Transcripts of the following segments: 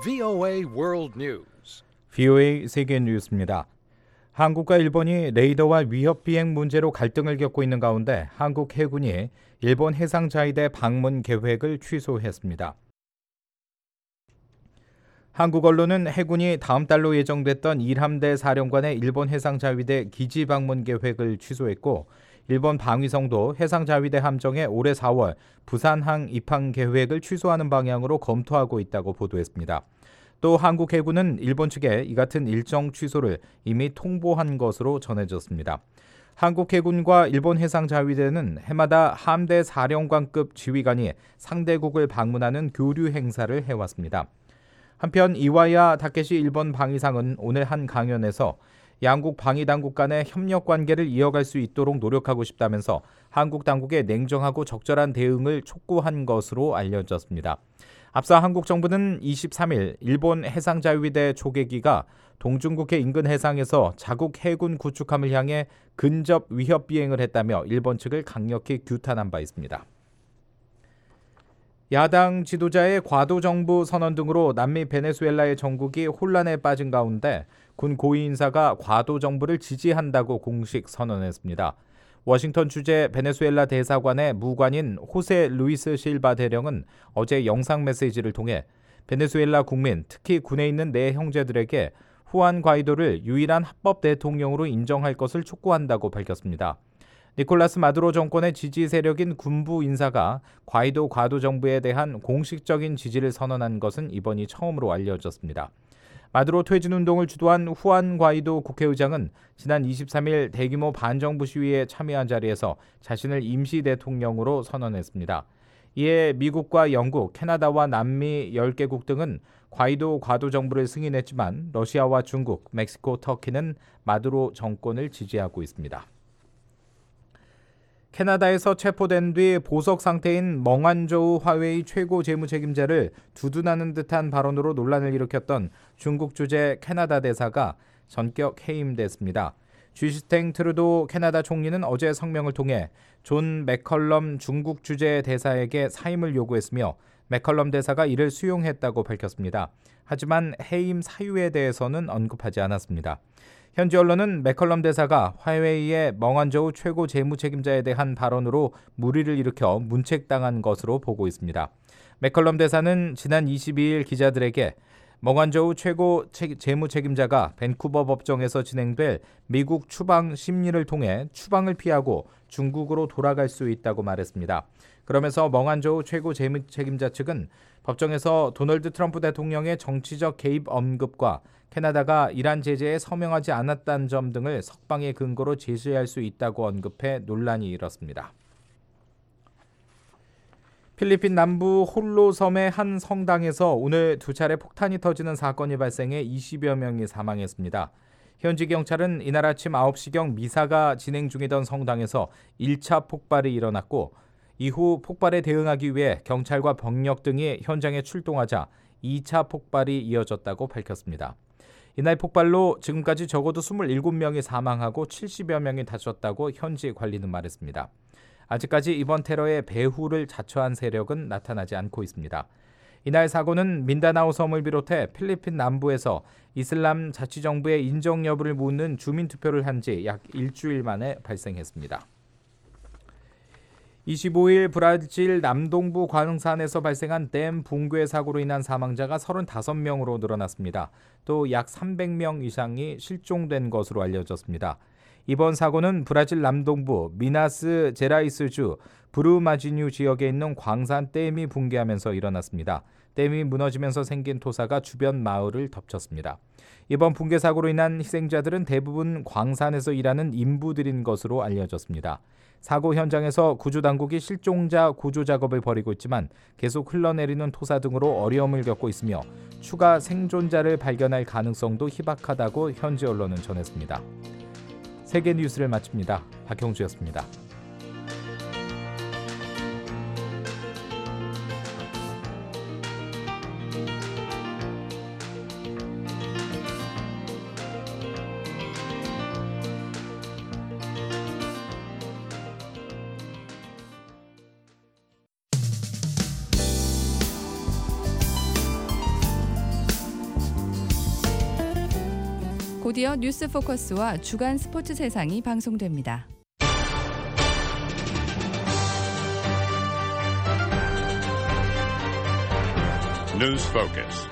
VOA World News. VOA 세계 뉴스입니다. 한국과 일본이 레이더와 위협 비행 문제로 갈등을 겪고 있는 가운데 한국 해군이 일본 해상자위대 방문 계획을 취소했습니다. 한국 언론은 해군이 다음 달로 예정됐던 일함대 사령관의 일본 해상자위대 기지 방문 계획을 취소했고, 일본 방위성도 해상자위대 함정의 올해 4월 부산항 입항 계획을 취소하는 방향으로 검토하고 있다고 보도했습니다. 또 한국 해군은 일본 측에 이 같은 일정 취소를 이미 통보한 것으로 전해졌습니다. 한국 해군과 일본 해상자위대는 해마다 함대 사령관급 지휘관이 상대국을 방문하는 교류 행사를 해왔습니다. 한편 이와야 다케시 일본 방위상은 오늘 한 강연에서 양국 방위당국 간의 협력 관계를 이어갈 수 있도록 노력하고 싶다면서 한국 당국의 냉정하고 적절한 대응을 촉구한 것으로 알려졌습니다. 앞서 한국 정부는 23일 일본 해상자위대 초계기가 동중국해 인근 해상에서 자국 해군 구축함을 향해 근접 위협 비행을 했다며 일본 측을 강력히 규탄한 바 있습니다. 야당 지도자의 과도정부 선언 등으로 남미 베네수엘라의 정국이 혼란에 빠진 가운데 군 고위 인사가 과도정부를 지지한다고 공식 선언했습니다. 워싱턴 주재 베네수엘라 대사관의 무관인 호세 루이스 실바 대령은 어제 영상 메시지를 통해 베네수엘라 국민, 특히 군에 있는 내 형제들에게 후안 과이도를 유일한 합법 대통령으로 인정할 것을 촉구한다고 밝혔습니다. 니콜라스 마두로 정권의 지지 세력인 군부 인사가 과이도 과도정부에 대한 공식적인 지지를 선언한 것은 이번이 처음으로 알려졌습니다. 마두로 퇴진운동을 주도한 후안 과이도 국회의장은 지난 23일 대규모 반정부 시위에 참여한 자리에서 자신을 임시 대통령으로 선언했습니다. 이에 미국과 영국, 캐나다와 남미 10개국 등은 과이도 과도정부를 승인했지만 러시아와 중국, 멕시코, 터키는 마두로 정권을 지지하고 있습니다. 캐나다에서 체포된 뒤 보석 상태인 멍완저우 화웨이 최고 재무책임자를 두둔하는 듯한 발언으로 논란을 일으켰던 중국 주재 캐나다 대사가 전격 해임됐습니다. 쥐스탱 트루도 캐나다 총리는 어제 성명을 통해 존 맥컬럼 중국 주재 대사에게 사임을 요구했으며 맥컬럼 대사가 이를 수용했다고 밝혔습니다. 하지만 해임 사유에 대해서는 언급하지 않았습니다. 현지 언론은 맥컬럼 대사가 화웨이의 멍완저우 최고 재무책임자에 대한 발언으로 물의를 일으켜 문책당한 것으로 보고 있습니다. 맥컬럼 대사는 지난 22일 기자들에게 멍완저우 최고 재무책임자가 밴쿠버 법정에서 진행될 미국 추방 심리를 통해 추방을 피하고 중국으로 돌아갈 수 있다고 말했습니다. 그러면서 멍완저우 최고 재무책임자 측은 법정에서 도널드 트럼프 대통령의 정치적 개입 언급과 캐나다가 이란 제재에 서명하지 않았다는 점 등을 석방의 근거로 제시할 수 있다고 언급해 논란이 일었습니다. 필리핀 남부 홀로 섬의 한 성당에서 오늘 두 차례 폭탄이 터지는 사건이 발생해 20여 명이 사망했습니다. 현지 경찰은 이날 아침 9시경 미사가 진행 중이던 성당에서 1차 폭발이 일어났고, 이후 폭발에 대응하기 위해 경찰과 병력 등이 현장에 출동하자 2차 폭발이 이어졌다고 밝혔습니다. 이날 폭발로 지금까지 적어도 27명이 사망하고 70여 명이 다쳤다고 현지 관리는 말했습니다. 아직까지 이번 테러의 배후를 자처한 세력은 나타나지 않고 있습니다. 이날 사고는 민다나오 섬을 비롯해 필리핀 남부에서 이슬람 자치정부의 인정 여부를 묻는 주민투표를 한 지 약 일주일 만에 발생했습니다. 25일 브라질 남동부 광산에서 발생한 댐 붕괴 사고로 인한 사망자가 35명으로 늘어났습니다. 또 약 300명 이상이 실종된 것으로 알려졌습니다. 이번 사고는 브라질 남동부 미나스 제라이스주 브루마지뉴 지역에 있는 광산 댐이 붕괴하면서 일어났습니다. 댐이 무너지면서 생긴 토사가 주변 마을을 덮쳤습니다. 이번 붕괴 사고로 인한 희생자들은 대부분 광산에서 일하는 인부들인 것으로 알려졌습니다. 사고 현장에서 구조당국이 실종자 구조 작업을 벌이고 있지만 계속 흘러내리는 토사 등으로 어려움을 겪고 있으며 추가 생존자를 발견할 가능성도 희박하다고 현지 언론은 전했습니다. 세계 뉴스를 마칩니다. 박형주였습니다. 오디오 뉴스 포커스와 주간 스포츠 세상이 방송됩니다. News Focus.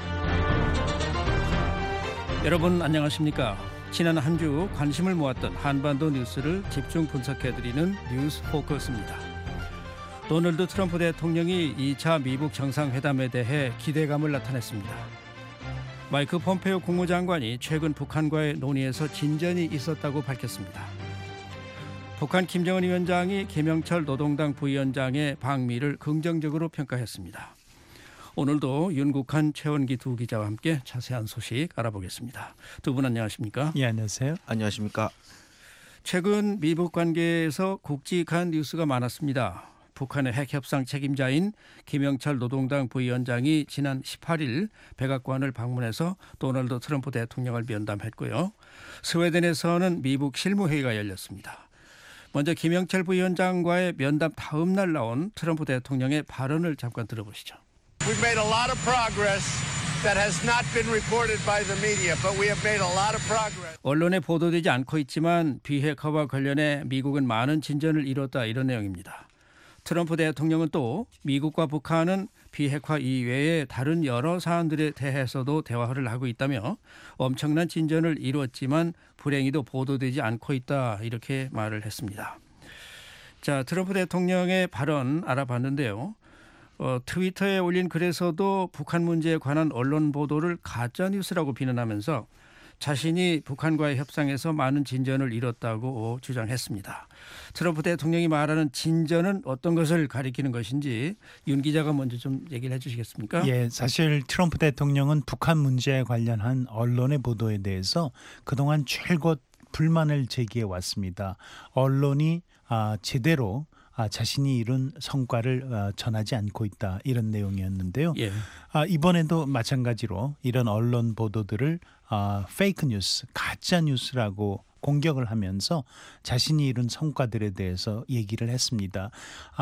여러분 안녕하십니까? 지난 한 주 관심을 모았던 한반도 뉴스를 집중 분석해드리는 뉴스 포커스입니다. 도널드 트럼프 대통령이 2차 미국 정상회담에 대해 기대감을 나타냈습니다. 마이크 폼페이오 국무장관이 최근 북한과의 논의에서 진전이 있었다고 밝혔습니다. 북한 김정은 위원장이 김영철 노동당 부위원장의 방미를 긍정적으로 평가했습니다. 오늘도 윤국한, 최원기 두 기자와 함께 자세한 소식 알아보겠습니다. 두 분 안녕하십니까? 예, 안녕하세요. 안녕하십니까? 최근 미북 관계에서 굵직한 뉴스가 많았습니다. 북한의 핵협상 책임자인 김영철 노동당 부위원장이 지난 18일 백악관을 방문해서 도널드 트럼프 대통령을 면담했고요. 스웨덴에서는 미북 실무회의가 열렸습니다. 먼저 김영철 부위원장과의 면담 다음 날 나온 트럼프 대통령의 발언을 잠깐 들어보시죠. We've made a lot of progress that has not been reported by the media, but we have made a lot of progress. 언론에 보도되지 않고 있지만 비핵화와 관련해 미국은 많은 진전을 이뤘다, 이런 내용입니다. 트럼프 대통령은 또 미국과 북한은 비핵화 이외에 다른 여러 사안들에 대해서도 대화를 하고 있다며 엄청난 진전을 이뤘지만 불행히도 보도되지 않고 있다, 이렇게 말을 했습니다. 자, 트럼프 대통령의 발언 알아봤는데요. 트위터에 올린 글에서도 북한 문제에 관한 언론 보도를 가짜뉴스라고 비난하면서 자신이 북한과의 협상에서 많은 진전을 이뤘다고 주장했습니다. 트럼프 대통령이 말하는 진전은 어떤 것을 가리키는 것인지 윤 기자가 먼저 좀 얘기를 해 주시겠습니까? 예, 사실 트럼프 대통령은 북한 문제에 관련한 언론의 보도에 대해서 그동안 줄곧 불만을 제기해 왔습니다. 언론이 제대로 자신이 이룬 성과를 전하지 않고 있다, 이런 내용이었는데요. 예. 이번에도 마찬가지로 이런 언론 보도들을 페이크 뉴스, 가짜 뉴스라고 공격을 하면서 자신이 이룬 성과들에 대해서 얘기를 했습니다.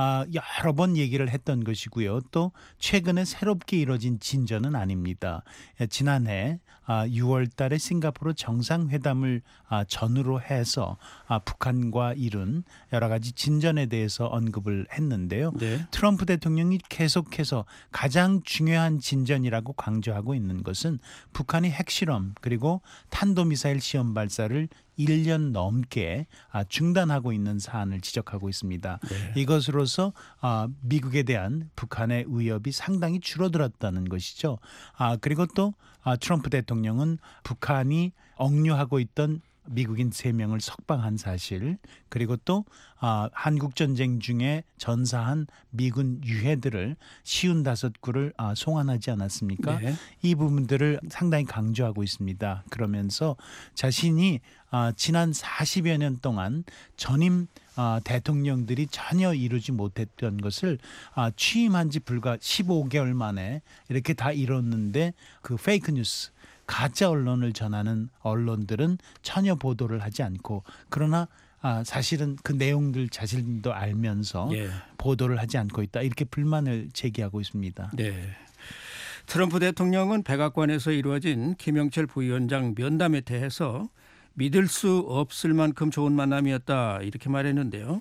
여러 번 얘기를 했던 것이고요. 또 최근에 새롭게 이뤄진 진전은 아닙니다. 지난해 6월 달에 싱가포르 정상회담을 전후로 해서 북한과 이룬 여러 가지 진전에 대해서 언급을 했는데요. 네. 트럼프 대통령이 계속해서 가장 중요한 진전이라고 강조하고 있는 것은 북한이 핵실험 그리고 탄도미사일 시험 발사를 1년 넘게 중단하고 있는 사안을 지적하고 있습니다. 네. 이것으로서 미국에 대한 북한의 위협이 상당히 줄어들었다는 것이죠. 그리고 또 트럼프 대통령은 북한이 억류하고 있던 미국인 3명을 석방한 사실, 그리고 또 한국전쟁 중에 전사한 미군 유해들을 55구를 송환하지 않았습니까? 네. 이 부분들을 상당히 강조하고 있습니다. 그러면서 자신이 지난 40여 년 동안 전임 대통령들이 전혀 이루지 못했던 것을 취임한 지 불과 15개월 만에 이렇게 다 이뤘는데 그 페이크 뉴스, 가짜 언론을 전하는 언론들은 전혀 보도를 하지 않고, 그러나 사실은 그 내용들 자신도 알면서 예. 보도를 하지 않고 있다, 이렇게 불만을 제기하고 있습니다. 네. 트럼프 대통령은 백악관에서 이루어진 김영철 부위원장 면담에 대해서 믿을 수 없을 만큼 좋은 만남이었다, 이렇게 말했는데요.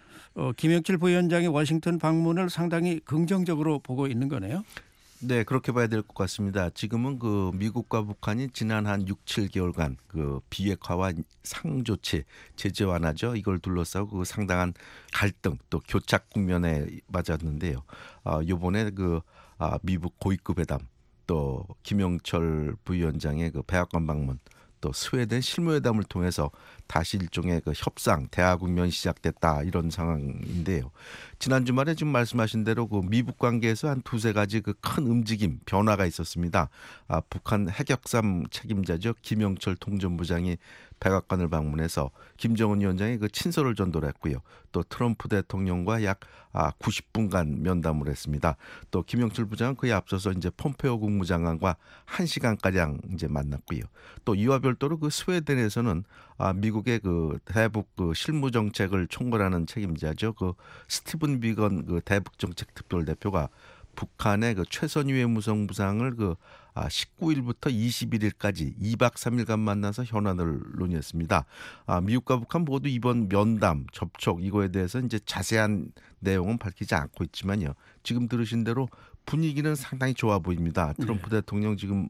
김영철 부위원장의 워싱턴 방문을 상당히 긍정적으로 보고 있는 거네요. 네, 그렇게 봐야 될 것 같습니다. 지금은 그 미국과 북한이 지난 한 6, 7개월간 그 비핵화와 상조치, 제재 완화죠. 이걸 둘러싸고 그 상당한 갈등 또 교착 국면에 맞았는데요. 이번에 그 미국 고위급 회담, 또 김영철 부위원장의 그 백악관 방문, 또 스웨덴 실무회담을 통해서 다시 일종의 그 협상, 대화 국면이 시작됐다, 이런 상황인데요. 지난 주말에 지금 말씀하신 대로 그 미북 관계에서 한 두세 가지 그 큰 움직임, 변화가 있었습니다. 북한 핵협상 책임자죠, 김영철 통전부장이 백악관을 방문해서 김정은 위원장이 그 친서를 전달했고요. 또 트럼프 대통령과 약 90분간 면담을 했습니다. 또 김영철 부장은 그에 앞서서 이제 폼페이오 국무장관과 1시간가량 이제 만났고요. 또 이와 별도로 그 스웨덴에서는 미국의 그 대북 그 실무 정책을 총괄하는 책임자죠, 그 스티븐 비건 그 대북 정책 특별 대표가 북한의 그 최선희 외무성 부상을 그 19일부터 21일까지 2박 3일간 만나서 현안을 논의했습니다. 미국과 북한 모두 이번 면담, 접촉 이거에 대해서 이제 자세한 내용은 밝히지 않고 있지만요. 지금 들으신 대로 분위기는 상당히 좋아 보입니다. 트럼프 대통령 지금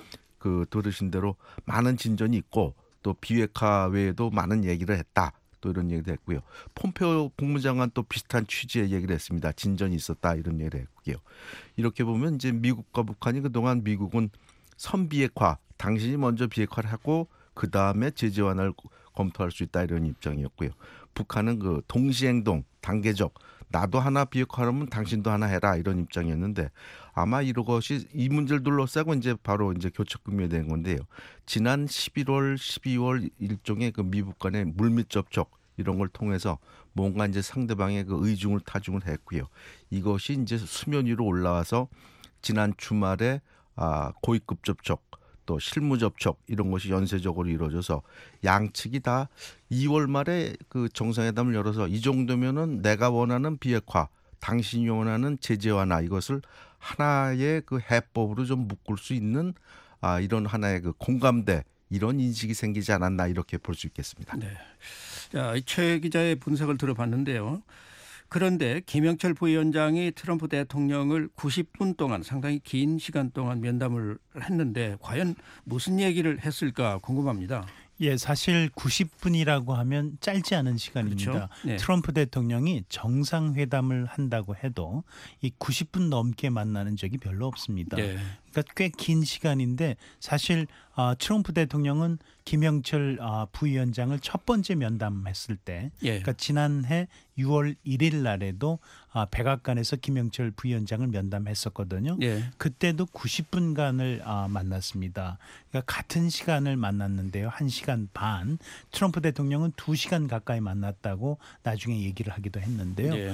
들으신 대로 많은 진전이 있고 또 비핵화 외에도 많은 얘기를 했다. 또 이런 얘기도 했고요. 폼페오 국무장관 또 비슷한 취지의 얘기를 했습니다. 진전이 있었다 이런 얘기를 했고요. 이렇게 보면 이제 미국과 북한이 그동안 미국은 선비핵화, 당신이 먼저 비핵화를 하고 그 다음에 제재 완화를 검토할 수 있다 이런 입장이었고요. 북한은 그 동시행동, 단계적 나도 하나 비핵화하면 당신도 하나 해라 이런 입장이었는데 아마 이것이 이 문제를 둘러싸고 이제 바로 이제 교착금이 된 건데요. 지난 11월, 12월 일종의 그 미국 간의 물밑 접촉 이런 걸 통해서 뭔가 이제 상대방의 그 의중을 타중을 했고요. 이것이 이제 수면 위로 올라와서 지난 주말에 고위급 접촉 또 실무 접촉 이런 것이 연쇄적으로 이루어져서 양측이 다 2월 말에 그 정상회담을 열어서 이 정도면은 내가 원하는 비핵화, 당신이 원하는 제재 완화 이것을 하나의 그 해법으로 좀 묶을 수 있는 이런 하나의 그 공감대 이런 인식이 생기지 않았나 이렇게 볼 수 있겠습니다. 네. 자, 최 기자의 분석을 들어봤는데요. 그런데 김영철 부위원장이 트럼프 대통령을 90분 동안 상당히 긴 시간 동안 면담을 했는데 과연 무슨 얘기를 했을까 궁금합니다. 예, 사실 90분이라고 하면 짧지 않은 시간입니다. 그렇죠? 네. 트럼프 대통령이 정상회담을 한다고 해도 이 90분 넘게 만나는 적이 별로 없습니다. 네. 그러니까 꽤 긴 시간인데 사실 트럼프 대통령은 김영철 부위원장을 첫 번째 면담했을 때 그러니까 지난해 6월 1일 날에도 백악관에서 김영철 부위원장을 면담했었거든요. 그때도 90분간을 만났습니다. 그러니까 같은 시간을 만났는데요. 1시간 반. 트럼프 대통령은 2시간 가까이 만났다고 나중에 얘기를 하기도 했는데요.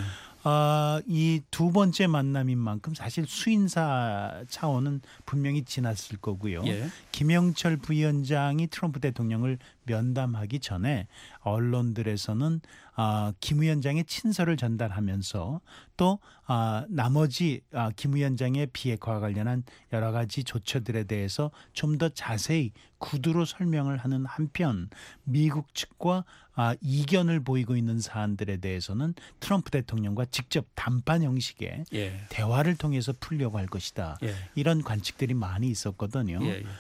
이 두 번째 만남인 만큼 사실 수인사 차원은 분명히 지났을 거고요. 김영철 부위원장이 트럼프 대통령을 면담하기 전에 언론들에서는 김 위원장의 친서를 전달하면서 또 나머지 김 위원장의 비핵화와 관련한 여러 가지 조처들에 대해서 좀 더 자세히 구두로 설명을 하는 한편 미국 측과 이견을 보이고 있는 사안들에 대해서는 트럼프 대통령과 직접 담판 형식의 대화를 통해서 풀려고 할 것이다. 이런 관측들이 많이 있었거든요.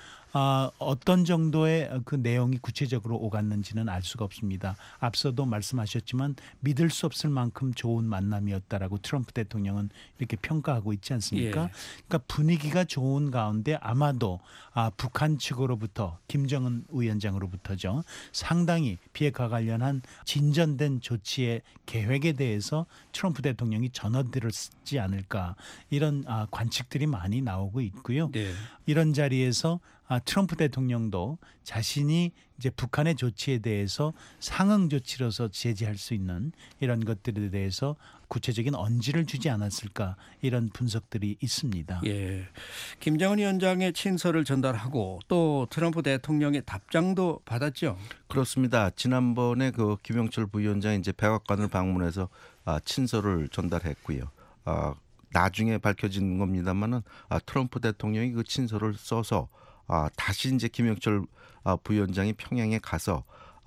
어떤 정도의 그 내용이 구체적으로 오갔는지는 알 수가 없습니다. 앞서도 말씀하셨지만 믿을 수 없을 만큼 좋은 만남이었다라고 트럼프 대통령은 이렇게 평가하고 있지 않습니까? 그러니까 분위기가 좋은 가운데 아마도 북한 측으로부터 김정은 위원장으로부터죠. 상당히 비핵화 관련한 진전된 조치의 계획에 대해서 트럼프 대통령이 전화 들었지 않을까 이런 관측들이 많이 나오고 있고요. 이런 자리에서 트럼프 대통령도 자신이 이제 북한의 조치에 대해서 상응 조치로서 제재할 수 있는 이런 것들에 대해서 구체적인 언지를 주지 않았을까 이런 분석들이 있습니다. 김정은 위원장의 친서를 전달하고 또 트럼프 대통령의 답장도 받았죠. 그렇습니다. 지난번에 그 김영철 부위원장이 이제 백악관을 방문해서 친서를 전달했고요. 나중에 밝혀진 겁니다만은 트럼프 대통령이 그 친서를 써서 다시 이제 김영철 부위원장이 평양에 가서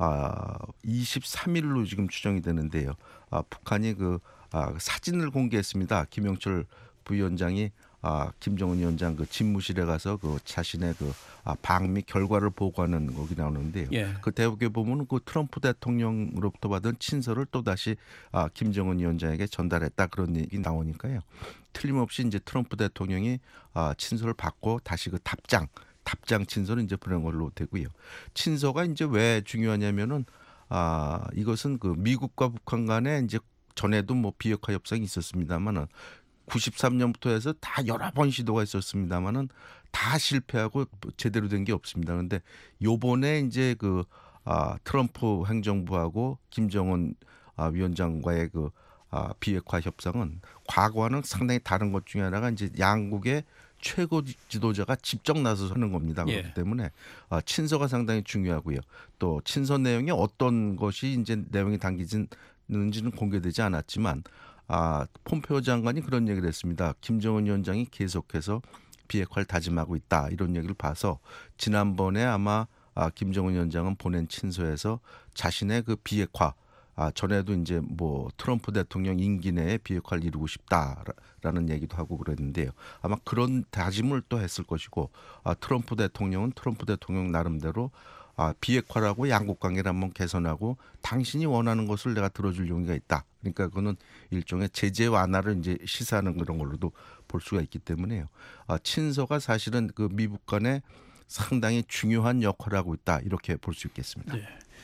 23일로 지금 추정이 되는데요. 북한이 그 사진을 공개했습니다. 김영철 부위원장이 김정은 위원장 그 집무실에 가서 그 자신의 그 방미 결과를 보고하는 거기 나오는데요. 그 대목에 보면 그 트럼프 대통령으로부터 받은 친서를 또 다시 김정은 위원장에게 전달했다 그런 얘기 나오니까요. 틀림없이 이제 트럼프 대통령이 친서를 받고 다시 그 답장 친서를 이제 보낸 걸로 되고요. 친서가 이제 왜 중요하냐면은 이것은 그 미국과 북한 간에 이제 전에도 뭐 비핵화 협상이 있었습니다만은 93년부터 해서 다 여러 번 시도가 있었습니다만은 다 실패하고 제대로 된 게 없습니다. 그런데 요번에 이제 그 트럼프 행정부하고 김정은 위원장과의 그 비핵화 협상은 과거와는 상당히 다른 것 중에 하나가 이제 양국의 최고 지도자가 직접 나서서 하는 겁니다. 그렇기 때문에 친서가 상당히 중요하고요. 또 친서 내용이 어떤 것이 이제 내용이 담기는지는 공개되지 않았지만 폼페오 장관이 그런 얘기를 했습니다. 김정은 위원장이 계속해서 비핵화를 다짐하고 있다 이런 얘기를 봐서 지난번에 아마 김정은 위원장은 보낸 친서에서 자신의 그 비핵화 전에도 이제 뭐 트럼프 대통령 임기 내에 비핵화를 이루고 싶다라는 얘기도 하고 그랬는데요. 아마 그런 다짐을 또 했을 것이고 트럼프 대통령은 트럼프 대통령 나름대로 비핵화라고 양국 관계를 한번 개선하고 당신이 원하는 것을 내가 들어줄 용의가 있다. 그러니까 그거는 일종의 제재 완화를 이제 시사하는 그런 걸로도 볼 수가 있기 때문에요. 친서가 사실은 그 미국 간에 상당히 중요한 역할을 하고 있다. 이렇게 볼 수 있겠습니다. 네.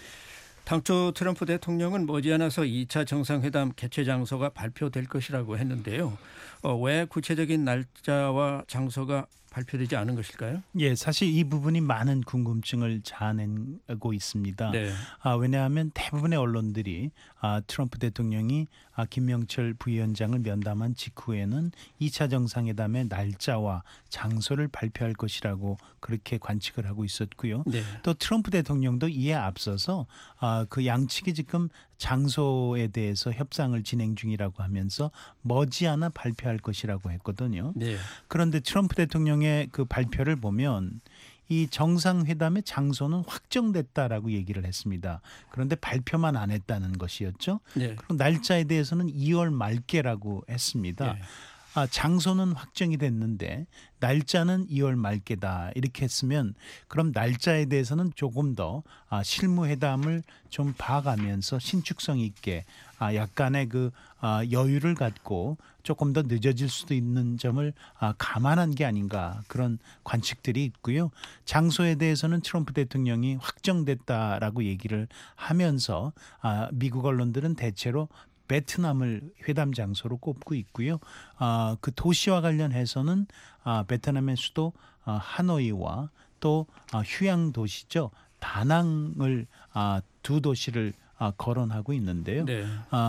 당초 트럼프 대통령은 머지않아서 2차 정상회담 개최 장소가 발표될 것이라고 했는데요. 왜 구체적인 날짜와 장소가 발표되지 않은 것일까요? 예, 사실 이 부분이 많은 궁금증을 자아내고 있습니다. 네. 왜냐하면 대부분의 언론들이 트럼프 대통령이 김명철 부위원장을 면담한 직후에는 2차 정상회담의 날짜와 장소를 발표할 것이라고 그렇게 관측을 하고 있었고요. 네. 또 트럼프 대통령도 이에 앞서서 그 양측이 지금 장소에 대해서 협상을 진행 중이라고 하면서 머지않아 발표할 것이라고 했거든요. 네. 그런데 트럼프 대통령의 그 발표를 보면 이 정상회담의 장소는 확정됐다라고 얘기를 했습니다. 그런데 발표만 안 했다는 것이었죠. 네. 그리고 날짜에 대해서는 2월 말께라고 했습니다. 네. 장소는 확정이 됐는데 날짜는 2월 말께다 이렇게 했으면 그럼 날짜에 대해서는 조금 더 실무회담을 좀 봐가면서 신축성 있게 약간의 그 여유를 갖고 조금 더 늦어질 수도 있는 점을 감안한 게 아닌가 그런 관측들이 있고요. 장소에 대해서는 트럼프 대통령이 확정됐다라고 얘기를 하면서 미국 언론들은 대체로 베트남을 회담 장소로 꼽고 있고요. 그 도시와 관련해서는 베트남의 수도 하노이와 또 휴양 도시죠. 다낭을 두 도시를 거론하고 있는데요. 네.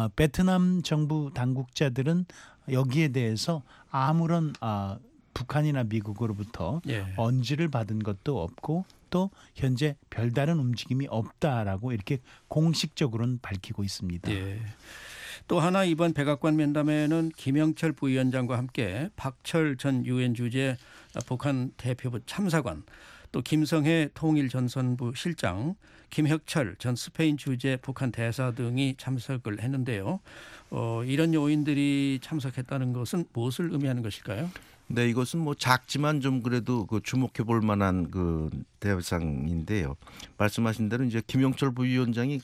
베트남 정부 당국자들은 여기에 대해서 아무런 북한이나 미국으로부터 예. 언지를 받은 것도 없고 또 현재 별다른 움직임이 없다라고 이렇게 공식적으로는 밝히고 있습니다. 예. 또 하나 이번 백악관 면담에는 김영철 부위원장과 함께 박철 전 유엔 주재 북한 대표부 참사관, 또 김성해 통일전선부 실장, 김혁철 전 스페인 주재 북한 대사 등이 참석을 했는데요. 이런 요인들이 참석했다는 것은 무엇을 의미하는 것일까요? 네, 이것은 뭐 작지만 좀 그래도 그 주목해 볼 만한 그 대상인데요. 말씀하신 대로 이제 김영철 부위원장이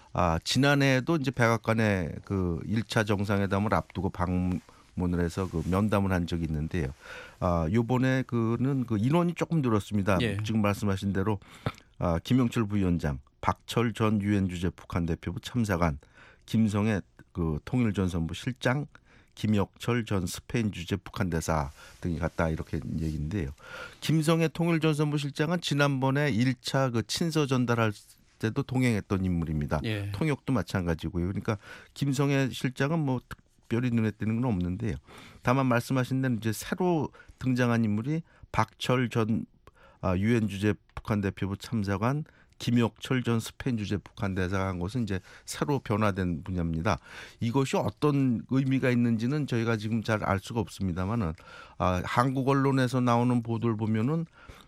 지난해에도 이제 백악관에 그 1차 정상회담을 앞두고 방문을 해서 그 면담을 한 적이 있는데요. 요번에 그는 그 인원이 조금 늘었습니다. 예. 지금 말씀하신 대로 김영철 부위원장, 박철 전 유엔 주재 북한 대표부 참사관, 김성애 그 통일전선부 실장, 김혁철 전 스페인 주재 북한 대사 등이 갔다 이렇게 얘기인데요. 김성애 통일전선부 실장은 지난번에 1차 그 친서 전달할 때도 동행했던 인물입니다. 예. 통역도 마찬가지고요. 그러니까 김성애 실장은 뭐 특별히 눈에 띄는 건 없는데요. 다만 말씀하신 대로 이제 새로 등장한 인물이 박철 전 유엔 주재 북한 대표부 참사관, 김혁철 전 스페인 주재 북한 대사가 한 것은 이제 새로 변화된 분야입니다. 이것이 어떤 의미가 있는지는 저희가 지금 잘 알 수가 없습니다만은 한국 언론에서 나오는 보도를 보면은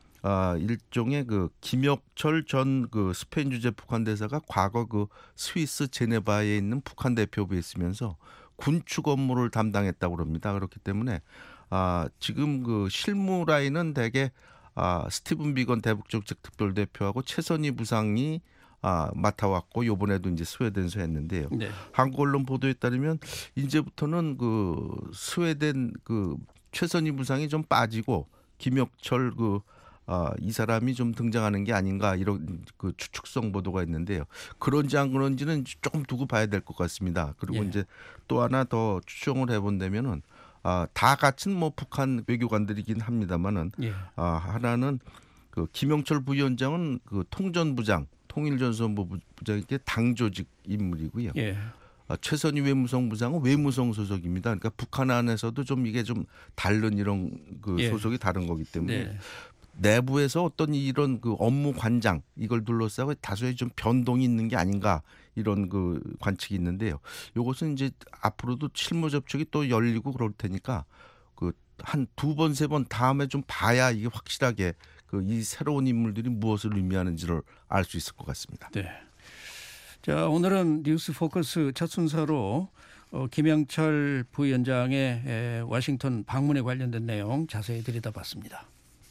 일종의 그 김혁철 전 그 스페인 주재 북한 대사가 과거 그 스위스 제네바에 있는 북한 대표부에 있으면서 군축 업무를 담당했다고 합니다. 그렇기 때문에 지금 그 실무 라인은 대개 스티븐 비건 대북정책 특별대표하고 최선희 부상이 맡아왔고 이번에도 이제 스웨덴에서 했는데요. 네. 한국 언론 보도에 따르면 이제부터는 그 스웨덴 그 최선희 부상이 좀 빠지고 김혁철 이 사람이 좀 등장하는 게 아닌가 이런 그 추측성 보도가 있는데요. 그런지 안 그런지는 조금 두고 봐야 될 것 같습니다. 그리고 예. 이제 또 하나 더 추정을 해본다면은 다 같은 뭐 북한 외교관들이긴 합니다만은 예. 하나는 그 김영철 부위원장은 그 통전부장, 통일전선부 부장에게 당조직 인물이고요. 예. 최선희 외무성부장은 외무성 소속입니다. 그러니까 북한 안에서도 좀 이게 좀 다른 이런 그 예. 소속이 다른 거기 때문에 네. 내부에서 어떤 이런 그 업무 관장 이걸 둘러싸고 다소의 좀 변동이 있는 게 아닌가 이런 그 관측이 있는데요. 이것은 이제 앞으로도 실무 접촉이 또 열리고 그럴 테니까 그 한 2번, 3번 다음에 좀 봐야 이게 확실하게 그 이 새로운 인물들이 무엇을 의미하는지를 알 수 있을 것 같습니다. 네. 자, 오늘은 뉴스 포커스 첫 순서로 김영철 부위원장의 워싱턴 방문에 관련된 내용 자세히 들여다봤습니다.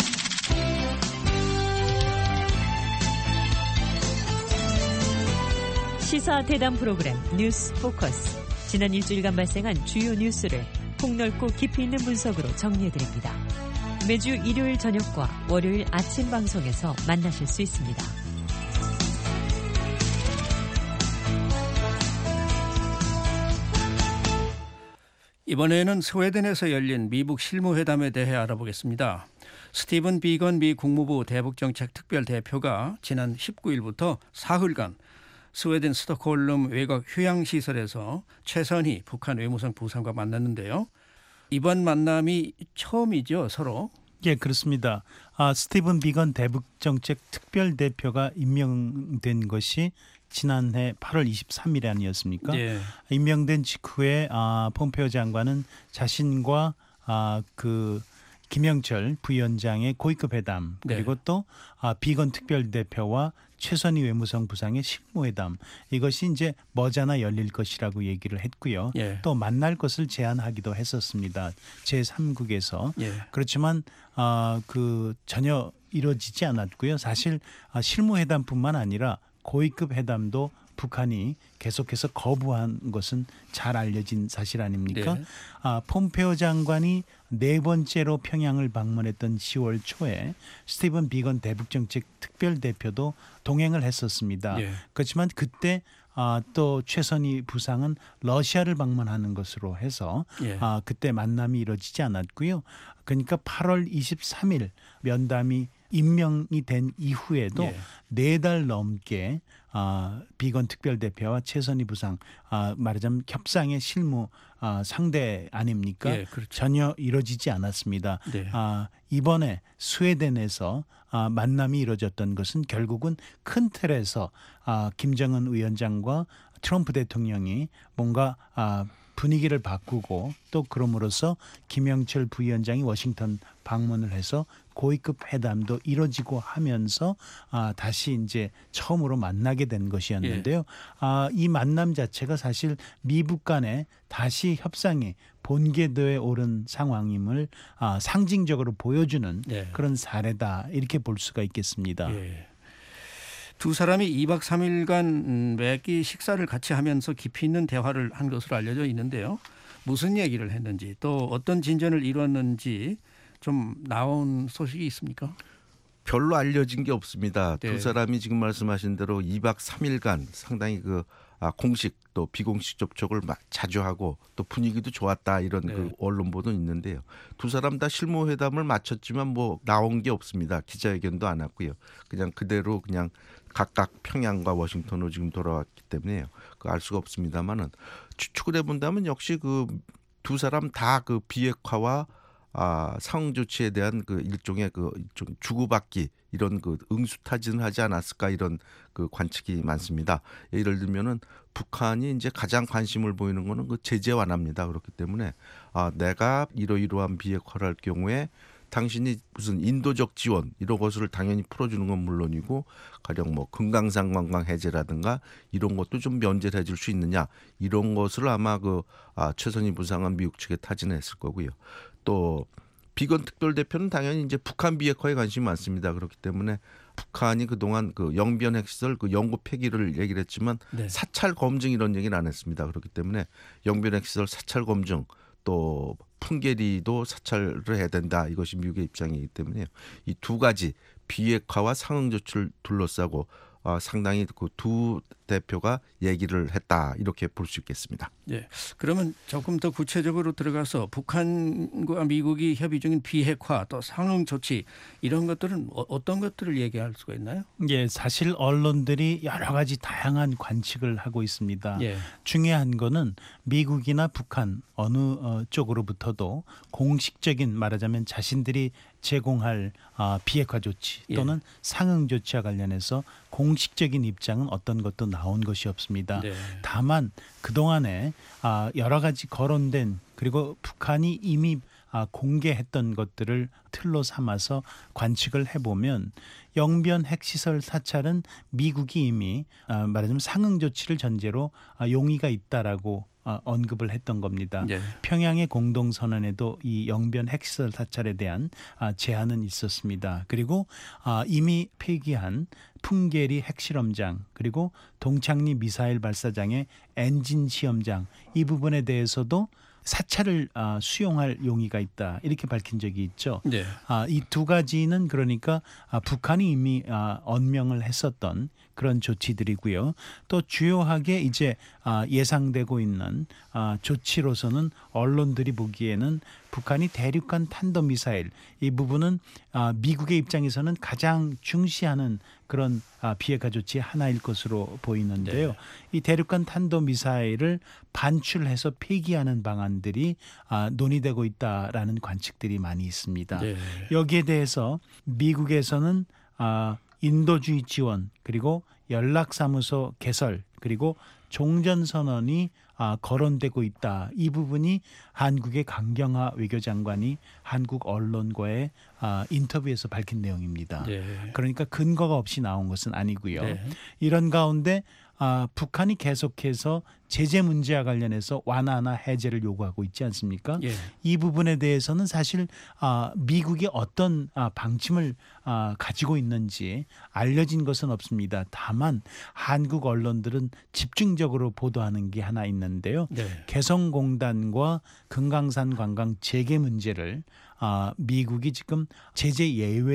시사 대담 프로그램 뉴스 포커스. 지난 일주일간 발생한 주요 뉴스를 폭넓고 깊이 있는 분석으로 정리해드립니다. 매주 일요일 저녁과 월요일 아침 방송에서 만나실 수 있습니다. 이번에는 스웨덴에서 열린 미북 실무회담에 대해 알아보겠습니다. 스티븐 비건 미 국무부 대북정책 특별대표가 지난 19일부터 사흘간 스웨덴 스톡홀름 외곽 휴양시설에서 최선희 북한 외무성 부상과 만났는데요. 이번 만남이 처음이죠, 서로? 예, 그렇습니다. 스티븐 비건 대북정책 특별대표가 임명된 것이 지난해 8월 23일에 아니었습니까? 예. 임명된 직후에 폼페오 장관은 자신과 그 김영철 부위원장의 고위급 회담 그리고 네. 또 비건 특별대표와 최선희 외무성 부상의 실무회담 이것이 이제 머지않아 열릴 것이라고 얘기를 했고요. 예. 또 만날 것을 제안하기도 했었습니다. 제3국에서. 예. 그렇지만 그 전혀 이루어지지 않았고요. 사실 실무회담뿐만 아니라 고위급 회담도 북한이 계속해서 거부한 것은 잘 알려진 사실 아닙니까? 네. 폼페오 장관이 4번째로 평양을 방문했던 10월 초에 스티븐 비건 대북정책 특별대표도 동행을 했었습니다. 네. 그렇지만 그때 또 최선희 부상은 러시아를 방문하는 것으로 해서 예. 그때 만남이 이루어지지 않았고요. 그러니까 8월 23일 면담이 임명이 된 이후에도 예. 4달 넘게 비건 특별대표와 최선희 부상 말하자면 협상의 실무 상대 아닙니까? 예, 그렇죠. 전혀 이루어지지 않았습니다. 네. 이번에 스웨덴에서 만남이 이루어졌던 것은 결국은 큰 틀에서 김정은 위원장과 트럼프 대통령이 뭔가 분위기를 바꾸고 또 그럼으로써 김영철 부위원장이 워싱턴 방문을 해서 고위급 회담도 이루어지고 하면서 다시 이제 처음으로 만나게 된 것이었는데요. 이 만남 자체가 사실 미북 간에 다시 협상이 본궤도에 오른 상황임을 상징적으로 보여주는 네. 그런 사례다 이렇게 볼 수가 있겠습니다. 예. 두 사람이 2박 3일간 매끼 식사를 같이 하면서 깊이 있는 대화를 한 것으로 알려져 있는데요. 무슨 얘기를 했는지 또 어떤 진전을 이뤘는지 좀 나온 소식이 있습니까? 별로 알려진 게 없습니다. 네. 두 사람이 지금 말씀하신 대로 2박 3일간 상당히 공식 또 비공식 접촉을 자주 하고 또 분위기도 좋았다 이런 네. 그 언론 보도는 있는데요. 두 사람 다 실무회담을 마쳤지만 뭐 나온 게 없습니다. 기자회견도 안 했고요. 그냥 그대로 그냥 각각 평양과 워싱턴으로 지금 돌아왔기 때문에요. 알 수가 없습니다만은 추측을 해본다면 역시 그 두 사람 다 그 비핵화와 상응 조치에 대한 그 일종의 주고받기 이런 그 응수타진을 하지 않았을까 이런 그 관측이 많습니다. 예를 들면은 북한이 이제 가장 관심을 보이는 거는 그 제재 완화입니다. 그렇기 때문에 내가 이러이러한 비핵화를 할 경우에 당신이 무슨 인도적 지원 이런 것을 당연히 풀어주는 건 물론이고 가령 뭐 금강산 관광 해제라든가 이런 것도 좀 면제를 해줄 수 있느냐 이런 것을 아마 최선희 부상은 미국 측에 타진했을 거고요. 또 비건 특별대표는 당연히 이제 북한 비핵화에 관심이 많습니다. 그렇기 때문에 북한이 그동안 그 영변 핵시설 그 연구 폐기를 얘기를 했지만 네. 사찰 검증 이런 얘기는 안 했습니다. 그렇기 때문에 영변 핵시설 사찰 검증 또 풍계리도 사찰을 해야 된다. 이것이 미국의 입장이기 때문에 이 두 가지 비핵화와 상응 조치를 둘러싸고 상당히 그 두 대표가 얘기를 했다. 이렇게 볼 수 있겠습니다. 네. 그러면 조금 더 구체적으로 들어가서 북한과 미국이 협의 중인 비핵화 또 상응 조치 이런 것들은 어떤 것들을 얘기할 수가 있나요? 예, 사실 언론들이 여러 가지 다양한 관측을 하고 있습니다. 예. 중요한 거는 미국이나 북한 어느 쪽으로부터도 공식적인 말하자면 자신들이 제공할 비핵화 조치 또는 상응 조치와 관련해서 공식적인 입장은 어떤 것도 나온 것이 없습니다. 네. 다만 그동안에 여러 가지 거론된 그리고 북한이 이미 공개했던 것들을 틀로 삼아서 관측을 해보면 영변 핵시설 사찰은 미국이 이미 말하자면 상응 조치를 전제로 용의가 있다라고 언급을 했던 겁니다. 네. 평양의 공동선언에도 이 영변 핵시설 사찰에 대한 제한은 있었습니다. 그리고 이미 폐기한 풍계리 핵실험장 그리고 동창리 미사일 발사장의 엔진 시험장 이 부분에 대해서도 사찰을 수용할 용의가 있다 이렇게 밝힌 적이 있죠. 네. 이 두 가지는 그러니까 북한이 이미 언명을 했었던 그런 조치들이고요. 또 주요하게 이제 예상되고 있는 조치로서는 언론들이 보기에는 북한이 대륙간 탄도미사일 이 부분은 미국의 입장에서는 가장 중시하는 그런 비핵화 조치 하나일 것으로 보이는데요. 네. 이 대륙간 탄도미사일을 반출해서 폐기하는 방안들이 논의되고 있다라는 관측들이 많이 있습니다. 네. 여기에 대해서 미국에서는 인도주의 지원 그리고 연락사무소 개설 그리고 종전선언이 거론되고 있다. 이 부분이 한국의 강경화 외교장관이 한국 언론과의 인터뷰에서 밝힌 내용입니다. 네. 그러니까 근거가 없이 나온 것은 아니고요. 네. 이런 가운데 북한이 계속해서 제재 문제와 관련해서 완화나 해제를 요구하고 있지 않습니까? 예. 이 부분에 대해서는 사실 미국이 어떤 방침을 가지고 있는지 알려진 것은 없습니다. 다만 한국 언론들은 집중적으로 보도하는 게 하나 있는데요. 네. 개성공단과 금강산 관광 재개 문제를 미국이 지금 제재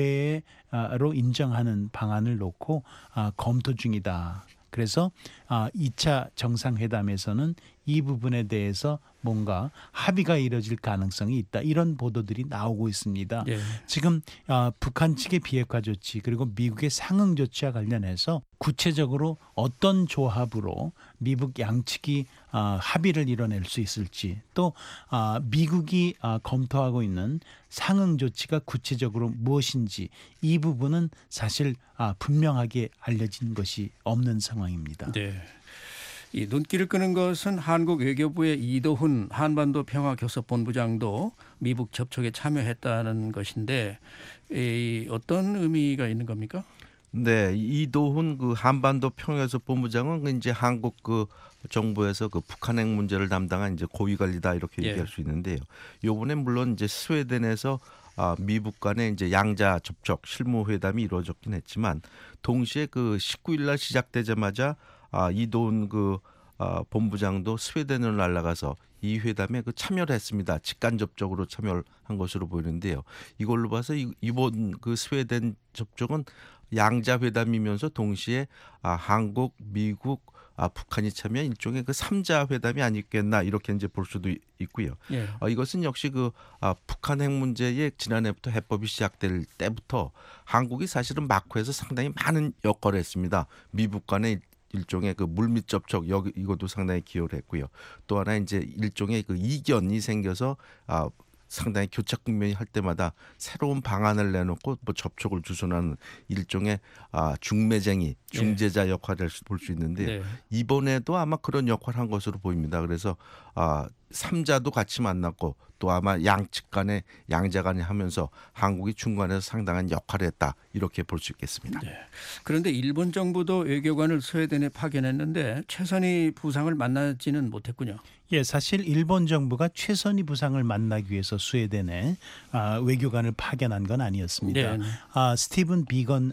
예외로 인정하는 방안을 놓고 검토 중이다. 그래서 2차 정상회담에서는 이 부분에 대해서 뭔가 합의가 이뤄질 가능성이 있다. 이런 보도들이 나오고 있습니다. 예. 지금 북한 측의 비핵화 조치 그리고 미국의 상응 조치와 관련해서 구체적으로 어떤 조합으로 미국 양측이 합의를 이뤄낼 수 있을지 또 미국이 검토하고 있는 상응 조치가 구체적으로 무엇인지 이 부분은 사실 분명하게 알려진 것이 없는 상황입니다. 네. 이 눈길을 끄는 것은 한국 외교부의 이도훈 한반도 평화교섭본부장도 미국 접촉에 참여했다는 것인데 어떤 의미가 있는 겁니까? 네, 이도훈 그 한반도 평화교섭본부장은 이제 한국 그 정부에서 그 북한 핵 문제를 담당한 이제 고위관리다 이렇게 예. 얘기할 수 있는데요. 요번에 물론 이제 스웨덴에서 미북 간의 이제 양자 접촉 실무 회담이 이루어졌긴 했지만 동시에 그 19일 날 시작되자마자 이도훈 그 본부장도 스웨덴을 날아가서 이 회담에 그 참여를 했습니다. 직간접적으로 참여를 한 것으로 보이는데요. 이걸로 봐서 이번 그 스웨덴 접촉은 양자 회담이면서 동시에 한국, 미국, 북한이 참여한 일종의 그 3자 회담이 아니겠나 이렇게 이제 볼 수도 있고요. 예. 이것은 역시 그 북한 핵 문제에 지난해부터 해법이 시작될 때부터 한국이 사실은 마크에서 상당히 많은 역할을 했습니다. 미국 간의 일종의 그 물밑 접촉 이것도 상당히 기여를 했고요. 또 하나 이제 일종의 그 이견이 생겨서 상당히 교착 국면이 할 때마다 새로운 방안을 내놓고 뭐 접촉을 주선하는 일종의 중매쟁이, 중재자 역할을 볼 수 있는데 네. 이번에도 아마 그런 역할을 한 것으로 보입니다. 그래서 3자도 같이 만났고 또 아마 양측 간에 양자 간에 하면서 한국이 중간에서 상당한 역할을 했다 이렇게 볼 수 있겠습니다. 네. 그런데 일본 정부도 외교관을 스웨덴에 파견했는데 최선희 부상을 만나지는 못했군요. 예, 사실 일본 정부가 최선희 부상을 만나기 위해서 스웨덴에 외교관을 파견한 건 아니었습니다. 네. 스티븐 비건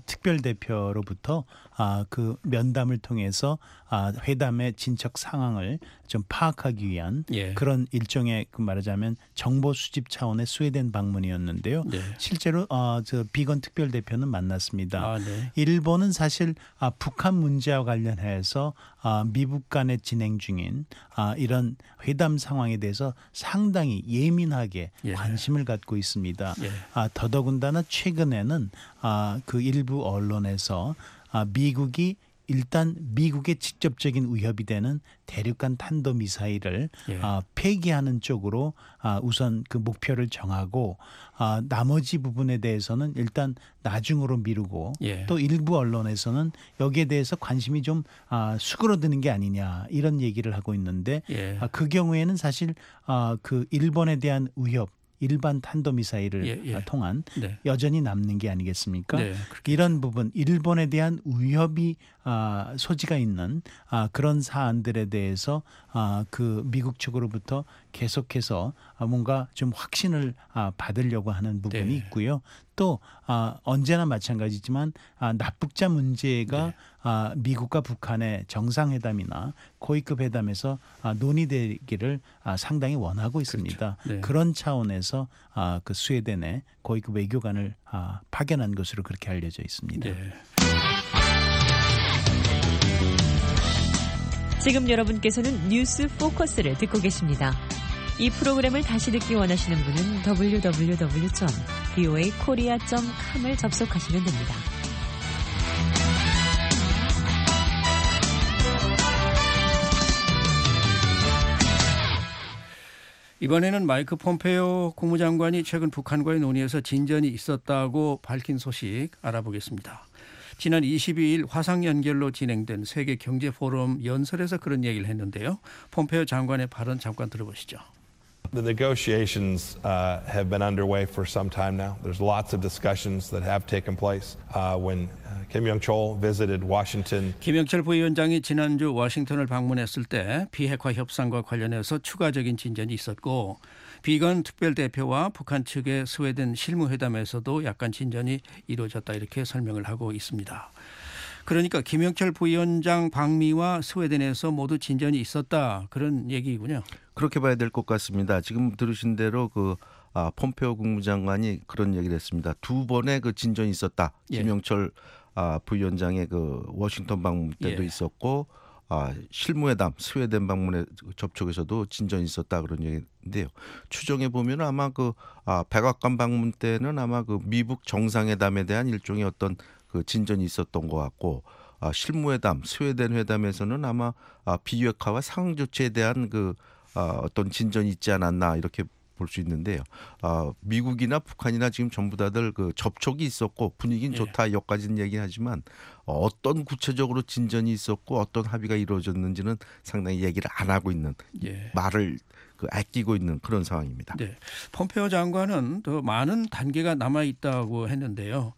특별대표로부터 그 면담을 통해서 회담의 진척 상황을 좀 파악하기 위한 예. 그런 일종의 그 말하자면 정보 수집 차원의 스웨덴 방문이었는데요. 네. 실제로 저 비건 특별대표는 만났습니다. 네. 일본은 사실 북한 문제와 관련해서 미북 간에 진행 중인 이런 회담 상황에 대해서 상당히 예민하게 예. 관심을 갖고 있습니다. 예. 더더군다나 최근에는 그 일부 언론에서 미국이 일단 미국의 직접적인 위협이 되는 대륙간 탄도미사일을 예. 폐기하는 쪽으로 우선 그 목표를 정하고 나머지 부분에 대해서는 일단 나중으로 미루고 예. 또 일부 언론에서는 여기에 대해서 관심이 좀 수그러드는 게 아니냐 이런 얘기를 하고 있는데 예. 그 경우에는 사실 그 일본에 대한 위협 일반 탄도미사일을 통한 네. 여전히 남는 게 아니겠습니까? 네, 이런 부분 일본에 대한 위협이 소지가 있는 그런 사안들에 대해서 그 미국 측으로부터 계속해서 뭔가 좀 확신을 받으려고 하는 부분이 네. 있고요. 또 언제나 마찬가지지만 납북자 문제가 미국과 북한의 정상회담이나 고위급 회담에서 논의되기를 상당히 원하고 있습니다. 그렇죠. 네. 그런 차원에서 그 스웨덴에 고위급 외교관을 파견한 것으로 그렇게 알려져 있습니다. 네. 지금 여러분께서는 뉴스 포커스를 듣고 계십니다. 이 프로그램을 다시 듣기 원하시는 분은 www.voakorea.com을 접속하시면 됩니다. 이번에는 마이크 폼페이오 국무장관이 최근 북한과의 논의에서 진전이 있었다고 밝힌 소식 알아보겠습니다. 지난 22일 화상 연결로 진행된 세계 경제 포럼 연설에서 그런 얘기를 했는데요. 폼페이오 장관의 발언 잠깐 들어보시죠. The negotiations have been underway for some time now. There's lots of discussions that have taken place. When Kim Young-chol visited Washington, 김영철 부위원장이 지난주 워싱턴을 방문했을 때 비핵화 협상과 관련해서 추가적인 진전이 있었고 비건 특별대표와 북한 측의 스웨덴 실무회담에서도 약간 진전이 이루어졌다 이렇게 설명을 하고 있습니다. 그러니까 김영철 부위원장 방미와 스웨덴에서 모두 진전이 있었다 그런 얘기군요. 그렇게 봐야 될 것 같습니다. 지금 들으신 대로 그 폼페이오 국무장관이 그런 얘기를 했습니다. 두 번의 그 진전이 있었다. 김영철 부위원장의 그 워싱턴 방문 때도 있었고 실무회담 스웨덴 방문에 접촉에서도 진전이 있었다 그런 얘기인데요. 추정해 보면 아마 그 백악관 방문 때는 아마 그 미북 정상회담에 대한 일종의 어떤 그 진전이 있었던 것 같고 실무회담 스웨덴 회담에서는 아마 비핵화와 상응 조치에 대한 그 어떤 진전이 있지 않았나 이렇게 볼 수 있는데요. 미국이나 북한이나 지금 전부 다들 그 접촉이 있었고 분위기는 좋다 여기까지는 얘기하지만 어떤 구체적으로 진전이 있었고 어떤 합의가 이루어졌는지는 상당히 얘기를 안 하고 있는 말을 아끼고 있는 그런 상황입니다. 네. 폼페이오 장관은 더 많은 단계가 남아 있다고 했는데요.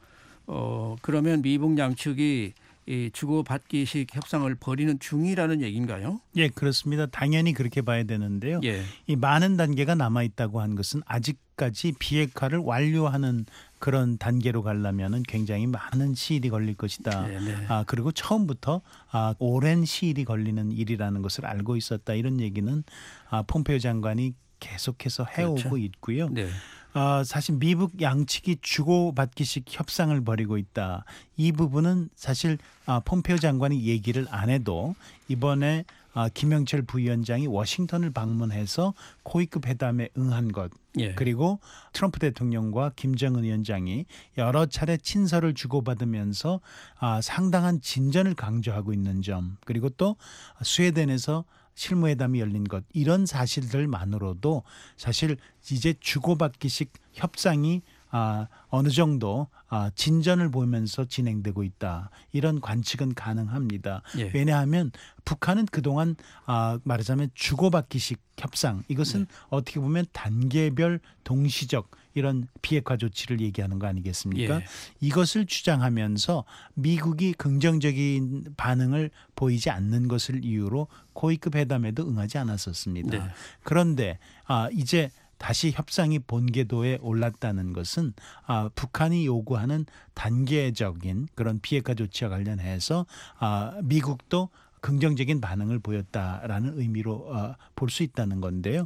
그러면 미북 양측이 이 주고받기식 협상을 벌이는 중이라는 얘기인가요? 예, 그렇습니다. 당연히 그렇게 봐야 되는데요. 이 많은 단계가 남아 있다고 한 것은 아직까지 비핵화를 완료하는 그런 단계로 가려면은 굉장히 많은 시일이 걸릴 것이다. 그리고 처음부터 오랜 시일이 걸리는 일이라는 것을 알고 있었다. 이런 얘기는 폼페이오 장관이 계속해서 해오고 있고요. 사실 미북 양측이 주고받기식 협상을 벌이고 있다. 이 부분은 사실 폼페이오 장관이 얘기를 안 해도 이번에 김영철 부위원장이 워싱턴을 방문해서 고위급 회담에 응한 것 그리고 트럼프 대통령과 김정은 위원장이 여러 차례 친서를 주고받으면서 상당한 진전을 강조하고 있는 점 그리고 또 스웨덴에서 실무회담이 열린 것 이런 사실들만으로도 사실 이제 주고받기식 협상이 어느 정도 진전을 보면서 진행되고 있다. 이런 관측은 가능합니다. 왜냐하면 북한은 그동안 말하자면 주고받기식 협상 이것은 어떻게 보면 단계별 동시적 이런 비핵화 조치를 얘기하는 거 아니겠습니까? 이것을 주장하면서 미국이 긍정적인 반응을 보이지 않는 것을 이유로 고위급 회담에도 응하지 않았었습니다. 그런데 이제 다시 협상이 본궤도에 올랐다는 것은 북한이 요구하는 단계적인 그런 비핵화 조치와 관련해서 미국도 긍정적인 반응을 보였다라는 의미로 볼 수 있다는 건데요.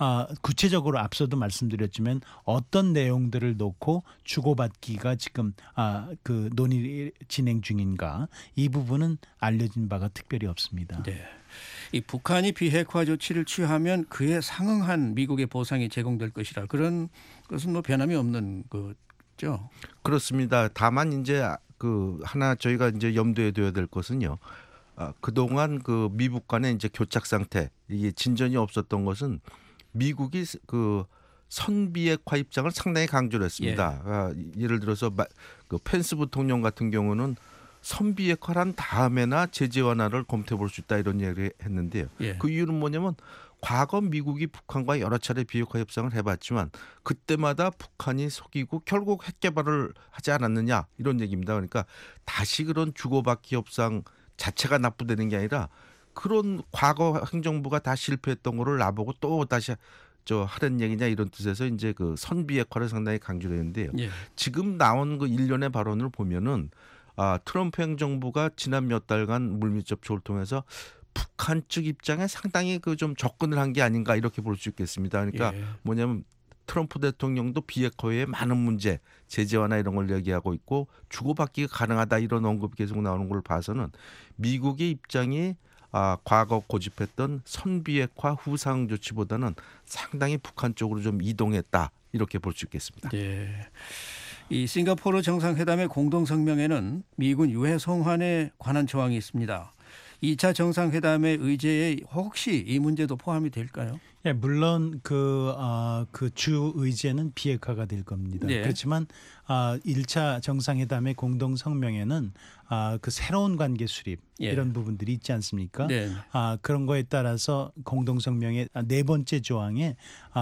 구체적으로 앞서도 말씀드렸지만 어떤 내용들을 놓고 주고받기가 지금 그 논의 진행 중인가 이 부분은 알려진 바가 특별히 없습니다. 이 북한이 비핵화 조치를 취하면 그에 상응한 미국의 보상이 제공될 것이라 그런 것은 뭐 변함이 없는 거죠. 그렇습니다. 다만 이제 그 하나 저희가 이제 염두에 둬야 될 것은요. 그동안 그 미북 간의 이제 교착 상태 이게 진전이 없었던 것은 미국이 그 선비핵화 입장을 상당히 강조를 했습니다. 예를 들어서 그 펜스 부통령 같은 경우는 선비핵화란 다음에나 제재 완화를 검토해 볼 수 있다 이런 얘기를 했는데요. 그 이유는 뭐냐면 과거 미국이 북한과 여러 차례 비핵화 협상을 해봤지만 그때마다 북한이 속이고 결국 핵 개발을 하지 않았느냐 이런 얘기입니다. 그러니까 다시 그런 주고받기 협상 자체가 납부되는 게 아니라 그런 과거 행정부가 다 실패했던 거를 나보고 또 다시 하는 얘기냐 이런 뜻에서 이제 그 선비핵화를 상당히 강조를 했는데요. 예. 지금 나온 그 일련의 발언을 보면은 트럼프 행정부가 지난 몇 달간 물밑 접촉을 통해서 북한 측 입장에 상당히 그 좀 접근을 한 게 아닌가 이렇게 볼 수 있겠습니다. 그러니까 예. 뭐냐면 트럼프 대통령도 비핵화에 많은 문제, 제재 완화 이런 걸 얘기하고 있고 주고받기가 가능하다 이런 언급이 계속 나오는 걸 봐서는 미국의 입장이 과거 고집했던 선비핵화 후상 조치보다는 상당히 북한 쪽으로 좀 이동했다 이렇게 볼 수 있겠습니다. 예. 이 싱가포르 정상회담의 공동 성명에는 미군 유해 송환에 관한 조항이 있습니다. 2차 정상회담의 의제에 혹시 이 문제도 포함이 될까요? 예, 물론 그 주 의제는 비핵화가 될 겁니다. 네. 그렇지만 1차 정상회담의 공동 성명에는 그 새로운 관계 수립 예. 이런 부분들이 있지 않습니까? 네. 그런 거에 따라서 공동 성명의 네 번째 조항에